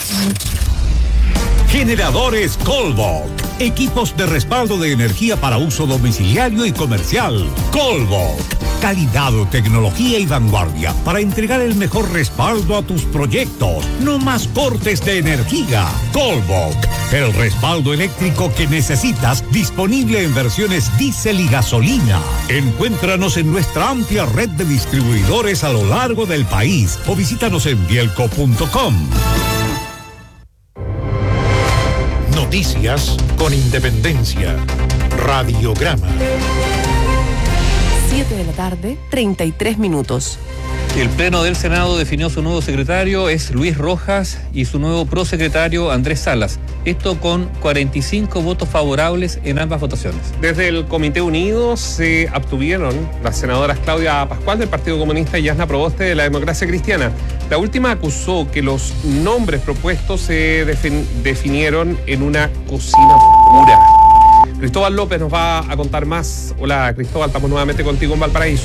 Generadores Colvoc. Equipos de respaldo de energía para uso domiciliario y comercial. Colvoc. Calidad, tecnología y vanguardia para entregar el mejor respaldo a tus proyectos. No más cortes de energía. Colvoc. El respaldo eléctrico que necesitas, disponible en versiones diésel y gasolina. Encuéntranos en nuestra amplia red de distribuidores a lo largo del país o visítanos en bielco.com. Noticias con independencia. Radiograma. 7 de la tarde, 33 minutos. El Pleno del Senado definió su nuevo secretario, es Luis Rojas, y su nuevo prosecretario, Andrés Salas. Esto con 45 votos favorables en ambas votaciones. Desde el Comité Unido se abstuvieron las senadoras Claudia Pascual del Partido Comunista y Yasna Proboste de la Democracia Cristiana. La última acusó que los nombres propuestos se definieron en una cocina oscura. Cristóbal López nos va a contar más. Hola Cristóbal, estamos nuevamente contigo en Valparaíso.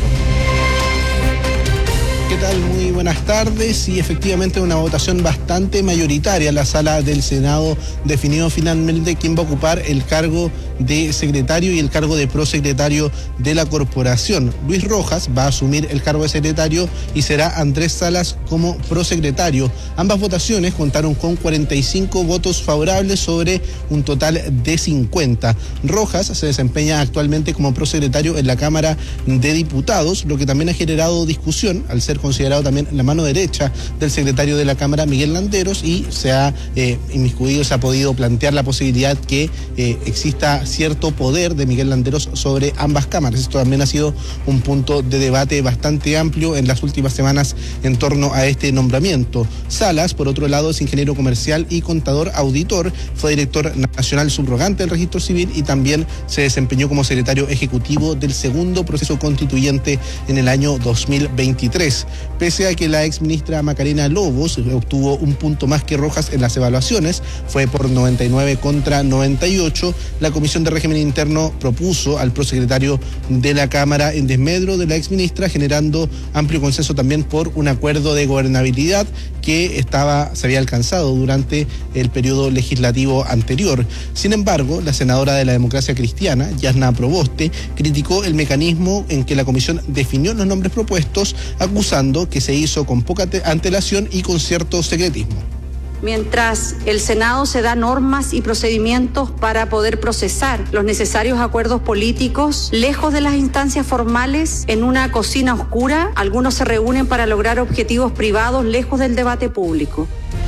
¿Qué tal? Muy buenas tardes. Y efectivamente una votación bastante mayoritaria. La sala del Senado definió finalmente quién va a ocupar el cargo de secretario y el cargo de prosecretario de la corporación. Luis Rojas va a asumir el cargo de secretario y será Andrés Salas como prosecretario. Ambas votaciones contaron con 45 votos favorables sobre un total de 50. Rojas se desempeña actualmente como prosecretario en la Cámara de Diputados, lo que también ha generado discusión al ser considerado también la mano derecha del secretario de la Cámara, Miguel Landeros, y se ha inmiscuido, se ha podido plantear la posibilidad que exista cierto poder de Miguel Landeros sobre ambas cámaras. Esto también ha sido un punto de debate bastante amplio en las últimas semanas en torno a este nombramiento. Salas, por otro lado, es ingeniero comercial y contador auditor, fue director nacional subrogante del Registro Civil y también se desempeñó como secretario ejecutivo del segundo proceso constituyente en el año 2023. Pese a que la exministra Macarena Lobos obtuvo un punto más que Rojas en las evaluaciones, fue por 99 contra 98, la Comisión de Régimen Interno propuso al prosecretario de la Cámara en desmedro de la exministra, generando amplio consenso también por un acuerdo de gobernabilidad que se había alcanzado durante el periodo legislativo anterior. Sin embargo, la senadora de la Democracia Cristiana, Yasna Proboste, criticó el mecanismo en que la comisión definió los nombres propuestos, acusando que se hizo con poca antelación y con cierto secretismo. Mientras el Senado se da normas y procedimientos para poder procesar los necesarios acuerdos políticos, lejos de las instancias formales, en una cocina oscura, algunos se reúnen para lograr objetivos privados lejos del debate público.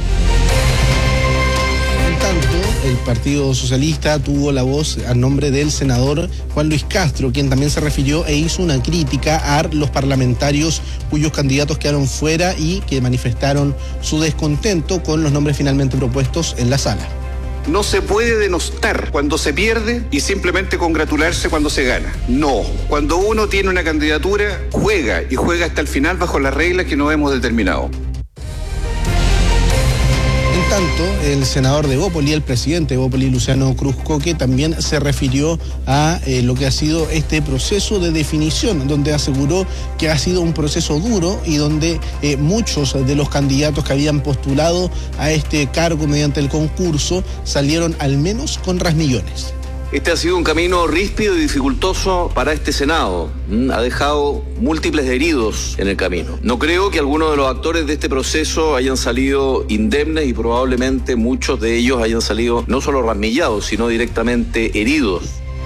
El Partido Socialista tuvo la voz a nombre del senador Juan Luis Castro, quien también se refirió e hizo una crítica a los parlamentarios cuyos candidatos quedaron fuera y que manifestaron su descontento con los nombres finalmente propuestos en la sala. No se puede denostar cuando se pierde y simplemente congratularse cuando se gana. No, cuando uno tiene una candidatura, juega y juega hasta el final bajo las reglas que nos hemos determinado. En tanto, el senador de Bópoli, el presidente de Bópoli, Luciano Cruzcoque, también se refirió a lo que ha sido este proceso de definición, donde aseguró que ha sido un proceso duro y donde muchos de los candidatos que habían postulado a este cargo mediante el concurso salieron al menos con rasmillones. Este ha sido un camino ríspido y dificultoso para este Senado. Ha dejado múltiples heridos en el camino. No creo que algunos de los actores de este proceso hayan salido indemnes y probablemente muchos de ellos hayan salido no solo rasmillados, sino directamente heridos.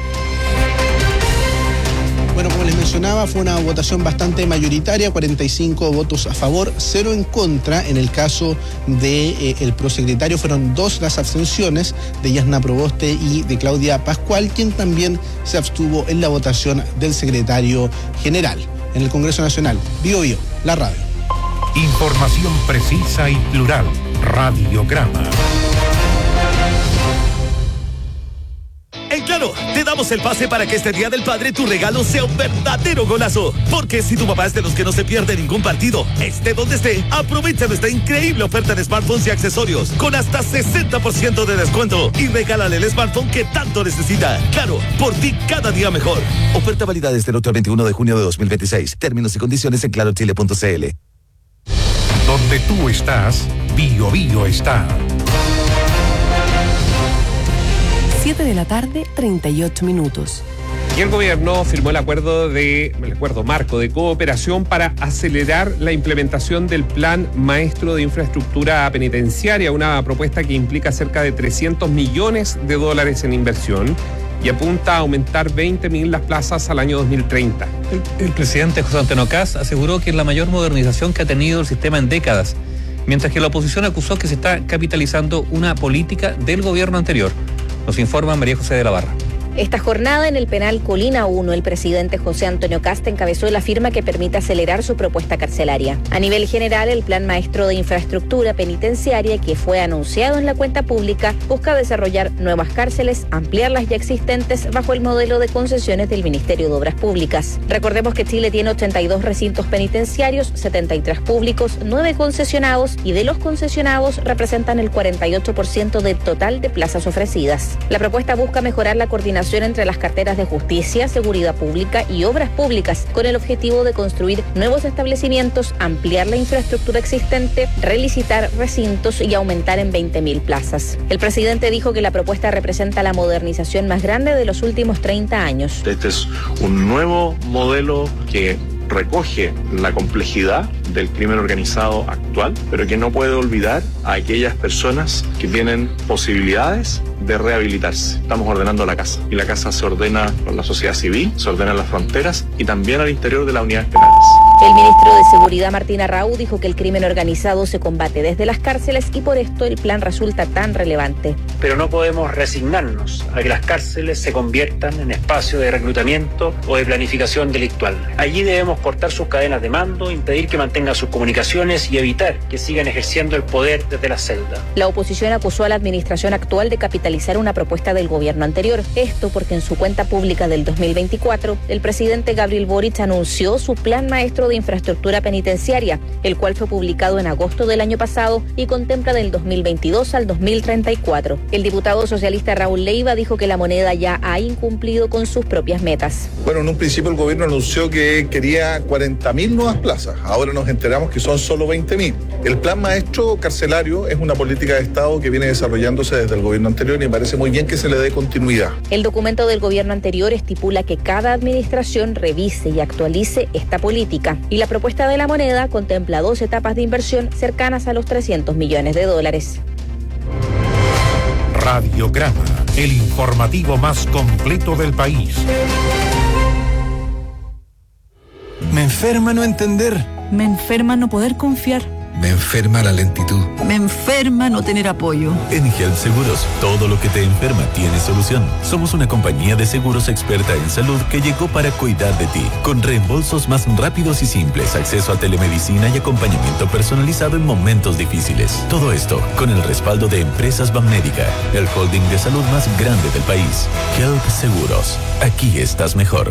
Bueno, como les mencionaba, fue una votación bastante mayoritaria, 45 votos a favor, 0 en contra. En el caso del prosecretario fueron 2 las abstenciones, de Yasna Proboste y de Claudia Pascual, quien también se abstuvo en la votación del secretario general. En el Congreso Nacional, Bio Bio, la radio. Información precisa y plural, Radiograma. En Claro, te damos el pase para que este Día del Padre tu regalo sea un verdadero golazo. Porque si tu papá es de los que no se pierde ningún partido, esté donde esté, aprovecha nuestra increíble oferta de smartphones y accesorios con hasta 60% de descuento y regálale el smartphone que tanto necesita. Claro, por ti cada día mejor. Oferta válida desde el 8 al 21 de junio de 2026. Términos y condiciones en clarochile.cl. Donde tú estás, Bio Bio está. 7 de la tarde, 38 minutos. Y el gobierno firmó el acuerdo marco de cooperación para acelerar la implementación del Plan Maestro de Infraestructura Penitenciaria, una propuesta que implica cerca de $300 millones en inversión y apunta a aumentar 20.000 las plazas al año 2030. El presidente José Antonio Kast aseguró que es la mayor modernización que ha tenido el sistema en décadas, mientras que la oposición acusó que se está capitalizando una política del gobierno anterior. Nos informa María José de la Barra. Esta jornada en el penal Colina 1, el presidente José Antonio Kast encabezó la firma que permite acelerar su propuesta carcelaria. A nivel general, el Plan Maestro de Infraestructura Penitenciaria, que fue anunciado en la cuenta pública, busca desarrollar nuevas cárceles, ampliar las ya existentes bajo el modelo de concesiones del Ministerio de Obras Públicas. Recordemos que Chile tiene 82 recintos penitenciarios, 73 públicos, 9 concesionados, y de los concesionados representan el 48% del total de plazas ofrecidas. La propuesta busca mejorar la coordinación colaboración entre las carteras de Justicia, Seguridad Pública y Obras Públicas, con el objetivo de construir nuevos establecimientos, ampliar la infraestructura existente, relicitar recintos y aumentar en 20.000 plazas. El presidente dijo que la propuesta representa la modernización más grande de los últimos 30 años. Este es un nuevo modelo que recoge la complejidad del crimen organizado actual, pero que no puede olvidar a aquellas personas que tienen posibilidades de rehabilitarse. Estamos ordenando la casa, y la casa se ordena con la sociedad civil, se ordenan las fronteras y también al interior de las unidades penales. El ministro de Seguridad, Martín Arrau, dijo que el crimen organizado se combate desde las cárceles y por esto el plan resulta tan relevante. Pero no podemos resignarnos a que las cárceles se conviertan en espacio de reclutamiento o de planificación delictual. Allí debemos cortar sus cadenas de mando, impedir que mantengan sus comunicaciones y evitar que sigan ejerciendo el poder desde la celda. La oposición acusó a la administración actual de capitalizar una propuesta del gobierno anterior. Esto porque en su cuenta pública del 2024, el presidente Gabriel Boric anunció su plan maestro de infraestructura penitenciaria, el cual fue publicado en agosto del año pasado y contempla del 2022 al 2034. El diputado socialista Raúl Leiva dijo que la moneda ya ha incumplido con sus propias metas. Bueno, en un principio el gobierno anunció que quería 40.000 nuevas plazas. Ahora nos enteramos que son solo 20.000. El plan maestro carcelario es una política de Estado que viene desarrollándose desde el gobierno anterior y me parece muy bien que se le dé continuidad. El documento del gobierno anterior estipula que cada administración revise y actualice esta política. Y la propuesta de la moneda contempla 2 etapas de inversión cercanas a los $300 millones. Radiograma, el informativo más completo del país. Me enferma no entender. Me enferma no poder confiar. Me enferma la lentitud. Me enferma no tener apoyo. En Health Seguros, todo lo que te enferma tiene solución. Somos una compañía de seguros experta en salud que llegó para cuidar de ti, con reembolsos más rápidos y simples, acceso a telemedicina y acompañamiento personalizado en momentos difíciles. Todo esto con el respaldo de Empresas Banmédica, el holding de salud más grande del país. Health Seguros, aquí estás mejor.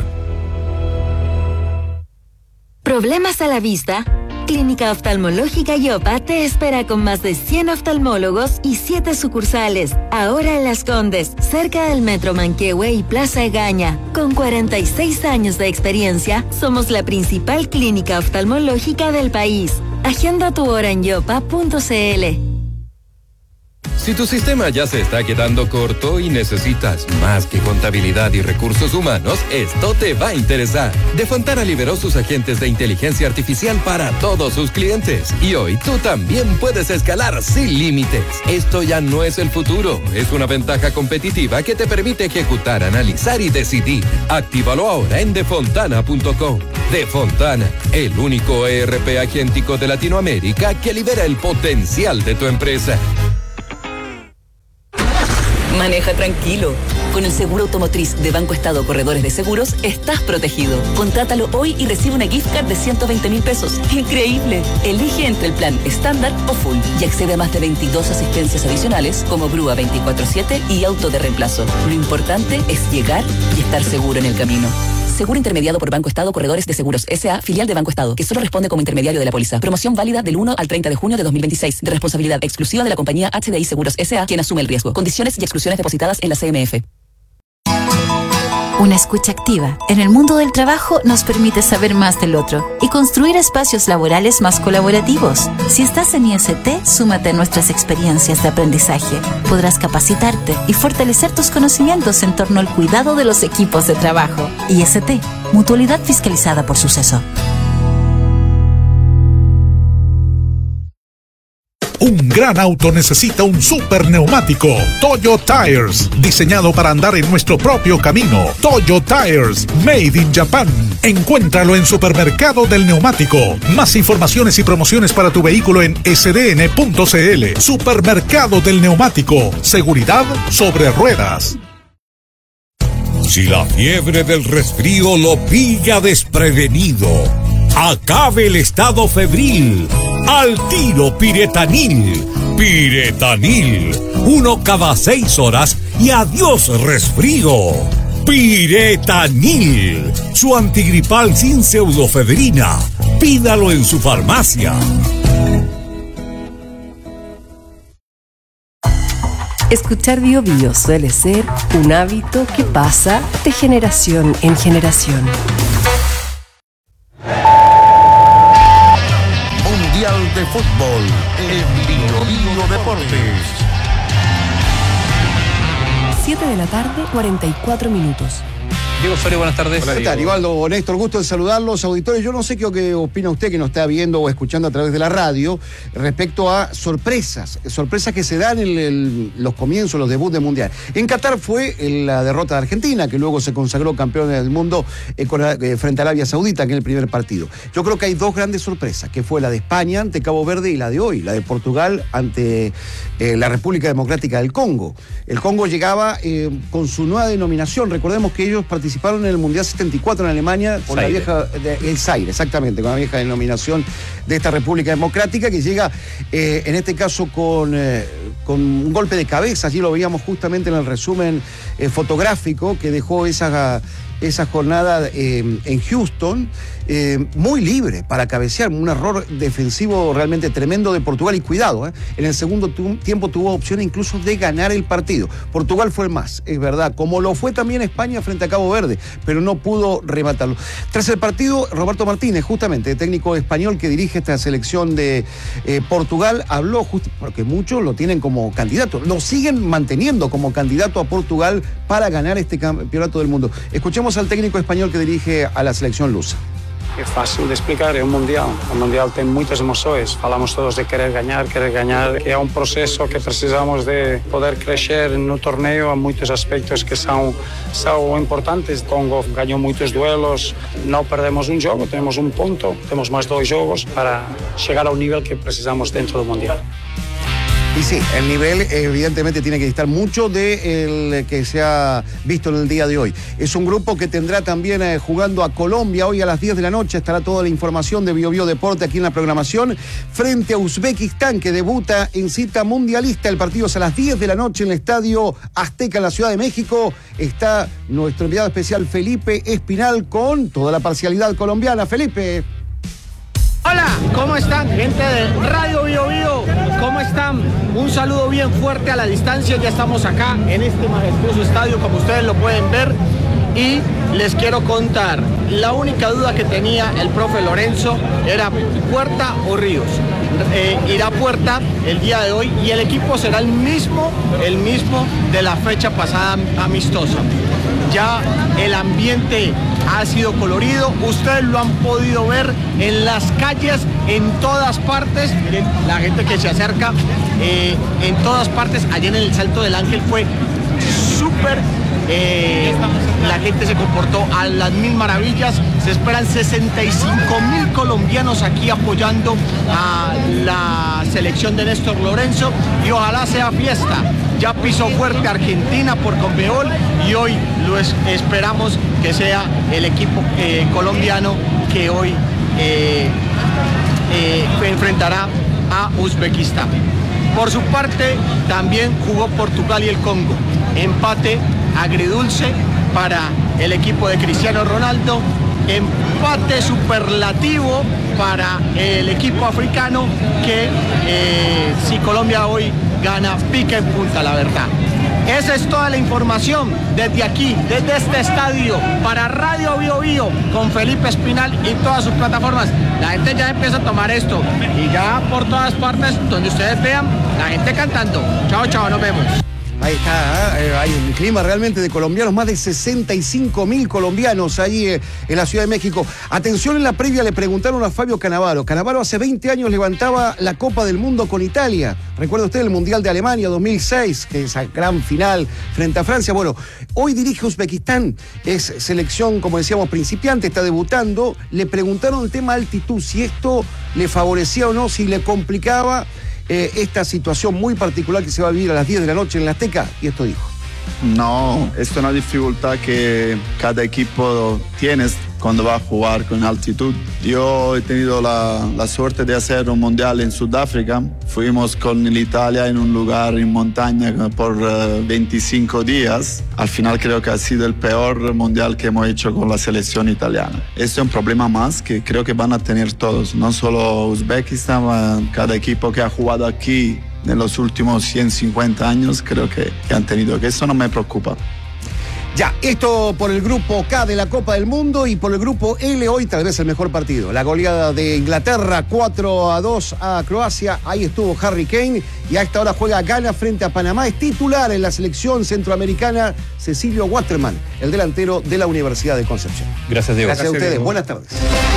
¿Problemas a la vista? Clínica Oftalmológica Yopa te espera con más de 100 oftalmólogos y 7 sucursales. Ahora en Las Condes, cerca del Metro Manquehue y Plaza Egaña. Con 46 años de experiencia, somos la principal clínica oftalmológica del país. Agenda tu hora en yopa.cl. Si tu sistema ya se está quedando corto y necesitas más que contabilidad y recursos humanos, esto te va a interesar. Defontana liberó sus agentes de inteligencia artificial para todos sus clientes. Y hoy tú también puedes escalar sin límites. Esto ya no es el futuro, es una ventaja competitiva que te permite ejecutar, analizar y decidir. Actívalo ahora en defontana.com. Defontana, el único ERP agéntico de Latinoamérica que libera el potencial de tu empresa. Maneja tranquilo. Con el seguro automotriz de Banco Estado Corredores de Seguros, estás protegido. Contrátalo hoy y recibe una gift card de 120.000 pesos. ¡Increíble! Elige entre el plan estándar o full y accede a más de 22 asistencias adicionales como grúa 24/7 y auto de reemplazo. Lo importante es llegar y estar seguro en el camino. Seguro intermediado por Banco Estado Corredores de Seguros S.A., filial de Banco Estado, que solo responde como intermediario de la póliza. Promoción válida del 1 al 30 de junio de 2026. De responsabilidad exclusiva de la compañía HDI Seguros S.A., quien asume el riesgo. Condiciones y exclusiones depositadas en la CMF. Una escucha activa en el mundo del trabajo nos permite saber más del otro y construir espacios laborales más colaborativos. Si estás en IST, súmate a nuestras experiencias de aprendizaje. Podrás capacitarte y fortalecer tus conocimientos en torno al cuidado de los equipos de trabajo. IST, Mutualidad fiscalizada por Suceso. Un gran auto necesita un super neumático. Toyo Tires, diseñado para andar en nuestro propio camino. Toyo Tires, made in Japan. Encuéntralo en Supermercado del Neumático. Más informaciones y promociones para tu vehículo en sdn.cl. Supermercado del Neumático. Seguridad sobre ruedas. Si la fiebre del resfrío lo pilla desprevenido, acabe el estado febril. Al tiro Piretanil. Piretanil. 1 cada 6 horas y adiós resfrío. Piretanil. Su antigripal sin pseudofebrina. Pídalo en su farmacia. Escuchar Bio Bio suele ser un hábito que pasa de generación en generación. Mundial de Fútbol en Bio Bio Deportes. 7 de la tarde, 44 minutos. Diego Osorio, buenas tardes. Hola, ¿qué tal? Igualdo, Néstor, gusto de saludarlos, auditores. Yo no sé qué opina usted que nos está viendo o escuchando a través de la radio respecto a sorpresas que se dan en los comienzos, los debuts de Mundial. En Qatar fue la derrota de Argentina, que luego se consagró campeón del mundo frente a Arabia Saudita, que es el primer partido. Yo creo que hay dos grandes sorpresas, que fue la de España ante Cabo Verde y la de hoy, la de Portugal ante la República Democrática del Congo. El Congo llegaba con su nueva denominación. Recordemos que ellos participaron en el Mundial 74 en Alemania con la vieja, el Zaire, exactamente, con la vieja denominación de esta República Democrática, que llega en este caso con un golpe de cabeza. Allí lo veíamos justamente en el resumen fotográfico que dejó esa jornada en Houston, muy libre para cabecear, un error defensivo realmente tremendo de Portugal. Y cuidado, en el segundo tiempo tuvo opción incluso de ganar el partido. Portugal fue el más, es verdad, como lo fue también España frente a Cabo Verde, pero no pudo rematarlo. Tras el partido, Roberto Martínez, justamente técnico español que dirige esta selección de Portugal, habló porque muchos lo tienen como candidato, lo siguen manteniendo como candidato a Portugal para ganar este campeonato del mundo. Escuchemos al técnico español que dirige a la selección lusa. É fácil de explicar, é um Mundial. O Mundial tem muitas emoções. Falamos todos de querer ganhar, que é um processo que precisamos de poder crescer no torneio. Há muitos aspectos que são importantes. O Congo ganhou muitos duelos, não perdemos um jogo, temos um ponto, temos mais 2 jogos para chegar ao nível que precisamos dentro do Mundial. Y sí, el nivel evidentemente tiene que distar mucho del que se ha visto en el día de hoy. Es un grupo que tendrá también jugando a Colombia hoy a las 10 de la noche. Estará toda la información de Bio Bio Deporte aquí en la programación. Frente a Uzbekistán, que debuta en cita mundialista. El partido es a las 10 de la noche en el Estadio Azteca en la Ciudad de México. Está nuestro enviado especial Felipe Espinal con toda la parcialidad colombiana. Felipe. Hola, ¿cómo están? Gente de Radio Bio Bio, ¿cómo están? Un saludo bien fuerte a la distancia, ya estamos acá en este majestuoso estadio, como ustedes lo pueden ver, y les quiero contar, la única duda que tenía el profe Lorenzo era Puerta o Ríos. Irá Puerta el día de hoy y el equipo será el mismo de la fecha pasada amistosa. Ya el ambiente ha sido colorido, ustedes lo han podido ver en las calles, en todas partes. Miren, la gente que se acerca en todas partes. Allá en el Salto del Ángel fue súper, la gente se comportó a las mil maravillas. Se esperan 65.000 colombianos aquí apoyando a la selección de Néstor Lorenzo y ojalá sea fiesta. Ya pisó fuerte Argentina por Conmebol y hoy esperamos que sea el equipo colombiano que hoy enfrentará a Uzbekistán. Por su parte, también jugó Portugal y el Congo. Empate agridulce para el equipo de Cristiano Ronaldo. Empate superlativo para el equipo africano que si Colombia hoy gana, pica en punta, la verdad. Esa es toda la información desde aquí, desde este estadio, para Radio Bio Bio, con Felipe Espinal y todas sus plataformas. La gente ya empieza a tomar esto y ya por todas partes, donde ustedes vean, la gente cantando. Chao, chao, nos vemos. Ahí está, hay un clima realmente de colombianos, más de 65.000 colombianos ahí en la Ciudad de México. Atención, en la previa le preguntaron a Fabio Cannavaro. Cannavaro hace 20 años levantaba la Copa del Mundo con Italia. ¿Recuerda usted el Mundial de Alemania 2006? Que esa gran final frente a Francia. Bueno, hoy dirige Uzbekistán, es selección, como decíamos, principiante, está debutando. Le preguntaron el tema altitud, si esto le favorecía o no, si le complicaba esta situación muy particular que se va a vivir a las 10 de la noche en la Azteca, y esto dijo. No, esto es una dificultad que cada equipo tiene cuando va a jugar con altitud. Yo he tenido la suerte de hacer un mundial en Sudáfrica. Fuimos con Italia en un lugar en montaña por 25 días. Al final creo que ha sido el peor mundial que hemos hecho con la selección italiana. Este es un problema más que creo que van a tener todos, no solo Uzbekistán, cada equipo que ha jugado aquí en los últimos 150 años creo que han tenido, que eso no me preocupa. Ya, esto por el grupo K de la Copa del Mundo y por el grupo L hoy tal vez el mejor partido. La goleada de Inglaterra 4-2 a Croacia, ahí estuvo Harry Kane y a esta hora juega Ghana frente a Panamá. Es titular en la selección centroamericana Cecilio Waterman, el delantero de la Universidad de Concepción. Gracias, Diego. Gracias a ustedes, Diego. Buenas tardes.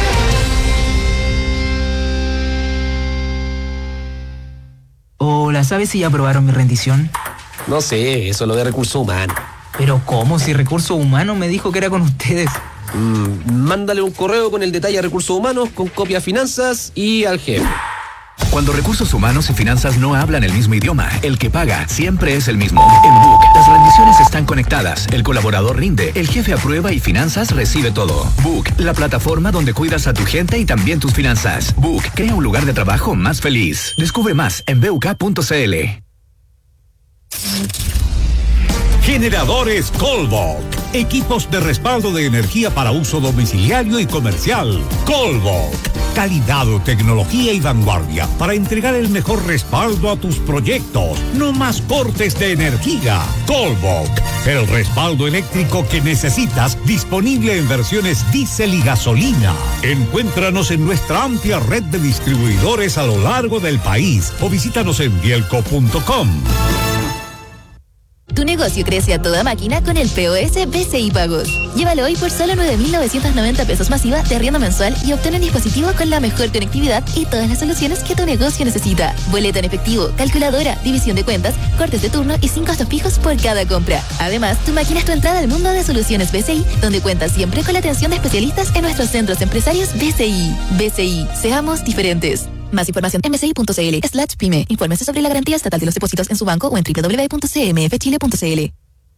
Hola, ¿sabes si ya aprobaron mi rendición? No sé, eso es lo de recursos humanos. Pero ¿cómo? Si Recursos Humanos me dijo que era con ustedes. Mándale un correo con el detalle a Recursos Humanos, con copia a Finanzas y al jefe. Cuando Recursos Humanos y Finanzas no hablan el mismo idioma, el que paga siempre es el mismo. En Book, las rendiciones están conectadas, el colaborador rinde, el jefe aprueba y Finanzas recibe todo. Book, la plataforma donde cuidas a tu gente y también tus finanzas. Book, crea un lugar de trabajo más feliz. Descubre más en buk.cl. Generadores Colbok. Equipos de respaldo de energía para uso domiciliario y comercial. Colbok. Calidad, tecnología y vanguardia para entregar el mejor respaldo a tus proyectos. No más cortes de energía. Colbok. El respaldo eléctrico que necesitas, disponible en versiones diésel y gasolina. Encuéntranos en nuestra amplia red de distribuidores a lo largo del país o visítanos en bielco.com. Tu negocio crece a toda máquina con el POS BCI Pagos. Llévalo hoy por solo 9.990 pesos masiva de arriendo mensual y obtén un dispositivo con la mejor conectividad y todas las soluciones que tu negocio necesita. Boleto en efectivo, calculadora, división de cuentas, cortes de turno y 5 costos fijos por cada compra. Además, tu máquina es tu entrada al mundo de soluciones BCI, donde cuentas siempre con la atención de especialistas en nuestros centros empresarios BCI. BCI, seamos diferentes. Más información en bci.cl/pyme. Infórmese sobre la garantía estatal de los depósitos en su banco o en www.cmfchile.cl.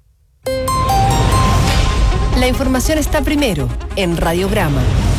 La información está primero en Radiograma.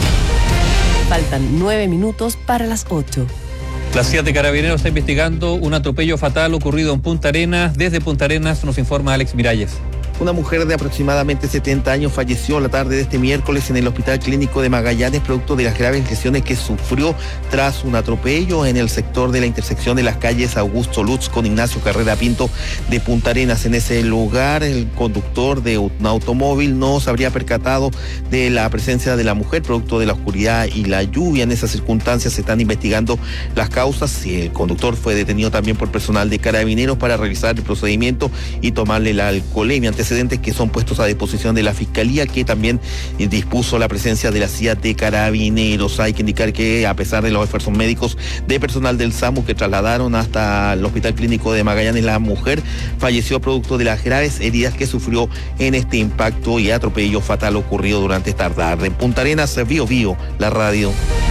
Faltan 9 minutos para las 8. La CIA de Carabineros está investigando un atropello fatal ocurrido en Punta Arenas. Desde Punta Arenas nos informa Alex Miralles. Una mujer de aproximadamente 70 años falleció la tarde de este miércoles en el Hospital Clínico de Magallanes, producto de las graves lesiones que sufrió tras un atropello en el sector de la intersección de las calles Augusto Lutz con Ignacio Carrera Pinto de Punta Arenas. En ese lugar, el conductor de un automóvil no se habría percatado de la presencia de la mujer, producto de la oscuridad y la lluvia. En esas circunstancias se están investigando las causas. El conductor fue detenido también por personal de Carabineros para realizar el procedimiento y tomarle la alcoholemia. Antecedentes que son puestos a disposición de la Fiscalía, que también dispuso la presencia de la CIA de Carabineros. Hay que indicar que a pesar de los esfuerzos médicos de personal del SAMU que trasladaron hasta el Hospital Clínico de Magallanes, la mujer falleció producto de las graves heridas que sufrió en este impacto y atropello fatal ocurrido durante esta tarde. En Punta Arenas, Bio Bio, la radio.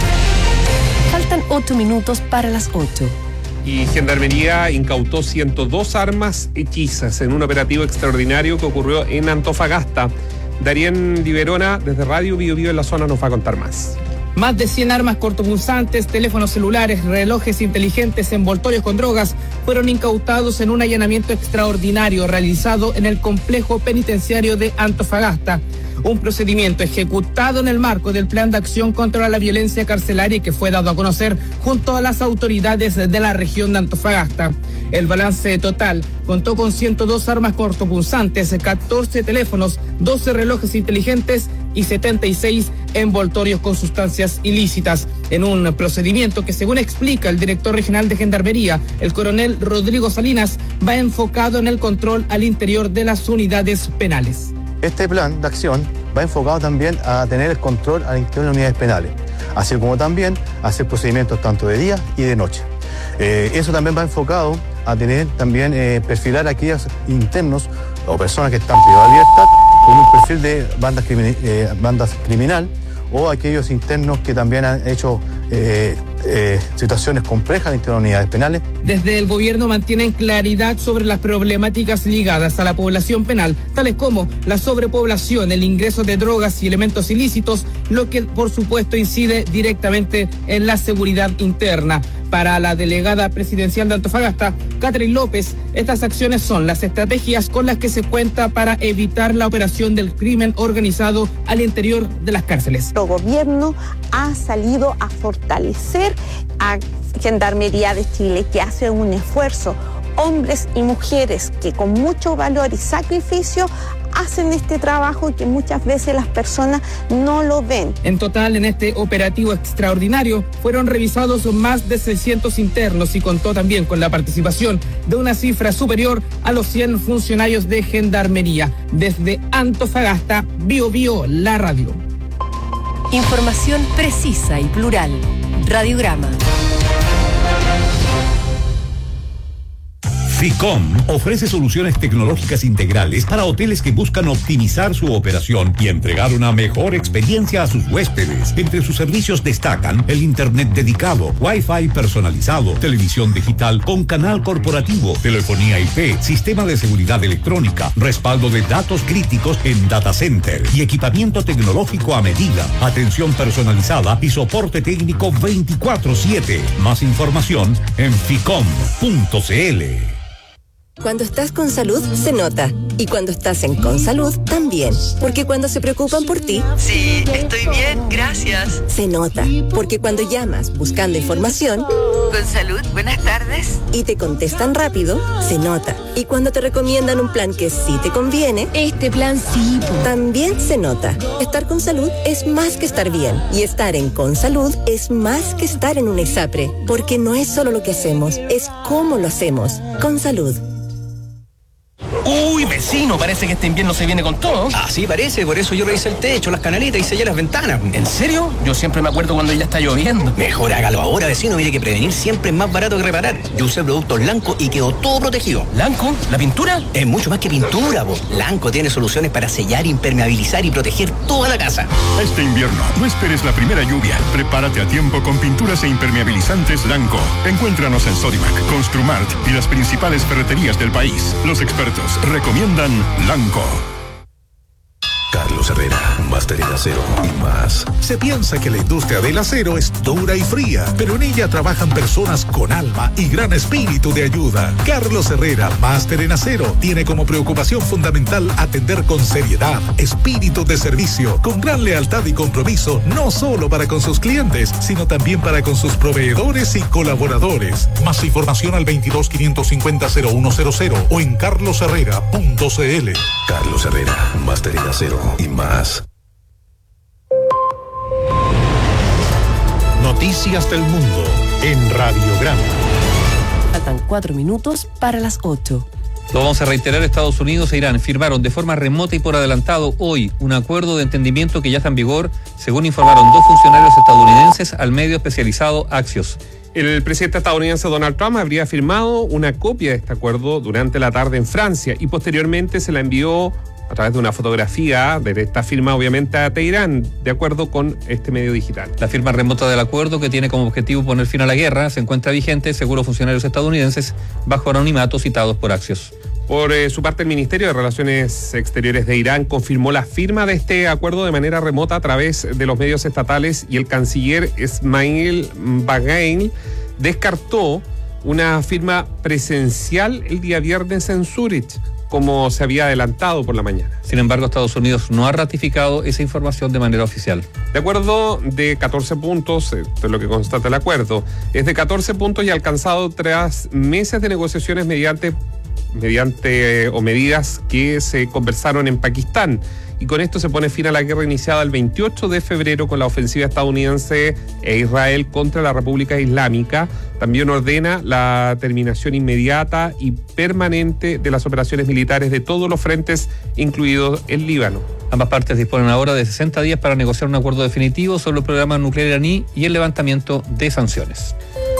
Faltan 8 minutos para las 8. Y Gendarmería incautó 102 armas hechizas en un operativo extraordinario que ocurrió en Antofagasta. Darien Liberona, desde Radio Bio Bio en la zona, nos va a contar más. Más de 100 armas cortopunzantes, teléfonos celulares, relojes inteligentes, envoltorios con drogas fueron incautados en un allanamiento extraordinario realizado en el complejo penitenciario de Antofagasta. Un procedimiento ejecutado en el marco del Plan de Acción contra la Violencia Carcelaria que fue dado a conocer junto a las autoridades de la región de Antofagasta. El balance total contó con 102 armas cortopunzantes, 14 teléfonos, 12 relojes inteligentes y 76 envoltorios con sustancias ilícitas. En un procedimiento que, según explica el director regional de Gendarmería, el coronel Rodrigo Salinas, va enfocado en el control al interior de las unidades penales. Este plan de acción va enfocado también a tener el control al interior de las unidades penales, así como también a hacer procedimientos tanto de día y de noche. Eso también va enfocado a tener también perfilar a aquellos internos o personas que están privadas de libertad con un perfil de bandas criminal, o aquellos internos que también han hecho situaciones complejas dentro de las unidades penales. Desde el gobierno mantienen claridad sobre las problemáticas ligadas a la población penal, tales como la sobrepoblación, el ingreso de drogas y elementos ilícitos, lo que por supuesto incide directamente en la seguridad interna. Para la delegada presidencial de Antofagasta, Catherine López, estas acciones son las estrategias con las que se cuenta para evitar la operación del crimen organizado al interior de las cárceles. El gobierno ha salido a fortalecer a Gendarmería de Chile, que hace un esfuerzo, hombres y mujeres que con mucho valor y sacrificio hacen este trabajo y que muchas veces las personas no lo ven. En total, en este operativo extraordinario, fueron revisados más de 600 internos y contó también con la participación de una cifra superior a los 100 funcionarios de Gendarmería. Desde Antofagasta, Bio Bio, la radio. Información precisa y plural. Radiograma. FICOM ofrece soluciones tecnológicas integrales para hoteles que buscan optimizar su operación y entregar una mejor experiencia a sus huéspedes. Entre sus servicios destacan el internet dedicado, Wi-Fi personalizado, televisión digital con canal corporativo, telefonía IP, sistema de seguridad electrónica, respaldo de datos críticos en data center y equipamiento tecnológico a medida, atención personalizada y soporte técnico 24/7. Más información en ficom.cl. Cuando estás con salud, se nota. Y cuando estás en Consalud, también. Porque cuando se preocupan por ti... Sí, estoy bien, gracias. Se nota. Porque cuando llamas buscando información... Consalud, buenas tardes. Y te contestan rápido, se nota. Y cuando te recomiendan un plan que sí te conviene... Este plan sí. También se nota. Estar con salud es más que estar bien. Y estar en Consalud es más que estar en un ISAPRE. Porque no es solo lo que hacemos, es cómo lo hacemos. Consalud. Uy, vecino, parece que este invierno se viene con todo. Así parece, por eso yo revisé el techo, las canaletas y sellé las ventanas. ¿En serio? Yo siempre me acuerdo cuando ya está lloviendo. Mejor hágalo ahora, vecino, mire que prevenir siempre es más barato que reparar. Yo usé productos Lanco y quedó todo protegido. ¿Lanco? ¿La pintura? Es mucho más que pintura, po. Lanco tiene soluciones para sellar, impermeabilizar y proteger toda la casa. Este invierno, no esperes la primera lluvia. Prepárate a tiempo con pinturas e impermeabilizantes Lanco. Encuéntranos en Sodimac, Construmart y las principales ferreterías del país. Los expertos recomiendan Lanco. Carlos Herrera, máster en acero y más. Se piensa que la industria del acero es dura y fría, pero en ella trabajan personas con alma y gran espíritu de ayuda. Carlos Herrera, máster en acero, tiene como preocupación fundamental atender con seriedad, espíritu de servicio, con gran lealtad y compromiso, no solo para con sus clientes, sino también para con sus proveedores y colaboradores. Más información al 22-550-0100 o en carlosherrera.cl. Carlos Herrera, máster en acero y más. Noticias del mundo en Radiograma. Faltan 4 minutos para las 8. Lo vamos a reiterar, Estados Unidos e Irán firmaron de forma remota y por adelantado hoy un acuerdo de entendimiento que ya está en vigor, según informaron 2 funcionarios estadounidenses al medio especializado Axios. El presidente estadounidense Donald Trump habría firmado una copia de este acuerdo durante la tarde en Francia y posteriormente se la envió a través de una fotografía de esta firma, obviamente, a Teherán, de acuerdo con este medio digital. La firma remota del acuerdo, que tiene como objetivo poner fin a la guerra, se encuentra vigente, según los funcionarios estadounidenses, bajo anonimato citados por Axios. Por su parte, el Ministerio de Relaciones Exteriores de Irán confirmó la firma de este acuerdo de manera remota a través de los medios estatales y el canciller Ismail Baghaei descartó una firma presencial el día viernes en Zúrich, como se había adelantado por la mañana. Sin embargo, Estados Unidos no ha ratificado esa información de manera oficial. De acuerdo de 14 puntos, esto es lo que constata el acuerdo, es de 14 puntos y alcanzado tras meses de negociaciones mediante medidas que se conversaron en Pakistán. Y con esto se pone fin a la guerra iniciada el 28 de febrero con la ofensiva estadounidense e Israel contra la República Islámica. También ordena la terminación inmediata y permanente de las operaciones militares de todos los frentes, incluido el Líbano. Ambas partes disponen ahora de 60 días para negociar un acuerdo definitivo sobre el programa nuclear iraní y el levantamiento de sanciones.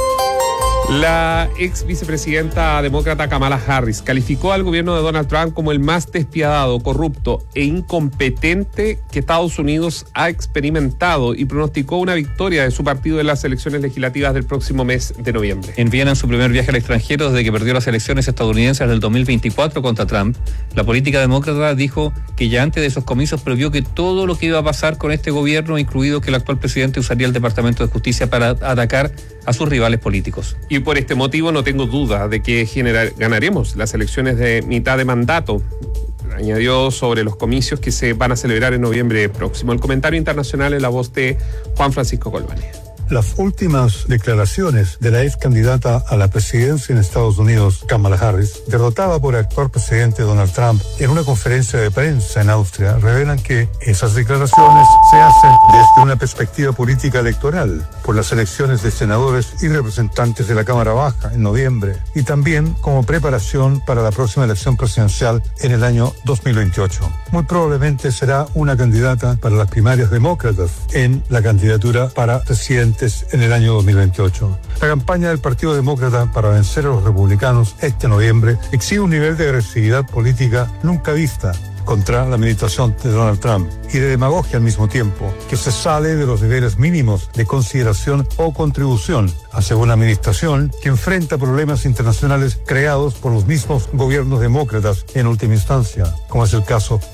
La ex vicepresidenta demócrata Kamala Harris calificó al gobierno de Donald Trump como el más despiadado, corrupto e incompetente que Estados Unidos ha experimentado y pronosticó una victoria de su partido en las elecciones legislativas del próximo mes de noviembre. En Viena, en su primer viaje al extranjero desde que perdió las elecciones estadounidenses del 2024 contra Trump, la política demócrata dijo que ya antes de esos comicios previó que todo lo que iba a pasar con este gobierno, incluido que el actual presidente usaría el Departamento de Justicia para atacar a sus rivales políticos. Y por este motivo no tengo duda de que ganaremos las elecciones de mitad de mandato. Añadió sobre los comicios que se van a celebrar en noviembre próximo. El comentario internacional en la voz de Juan Francisco Colbani. Las últimas declaraciones de la ex candidata a la presidencia en Estados Unidos, Kamala Harris, derrotada por el actual presidente Donald Trump en una conferencia de prensa en Austria, revelan que esas declaraciones se hacen desde una perspectiva política electoral por las elecciones de senadores y representantes de la Cámara Baja en noviembre y también como preparación para la próxima elección presidencial en el año 2028. Muy probablemente será una candidata para las primarias demócratas en la candidatura para presidente en el año 2028. La campaña del Partido Demócrata para vencer a los republicanos este noviembre exhibe un nivel de agresividad política nunca vista contra la administración de Donald Trump y de demagogia al mismo tiempo, que se sale de los niveles mínimos de consideración o contribución hacia una administración que enfrenta problemas internacionales creados por los mismos gobiernos demócratas en última instancia, como es el caso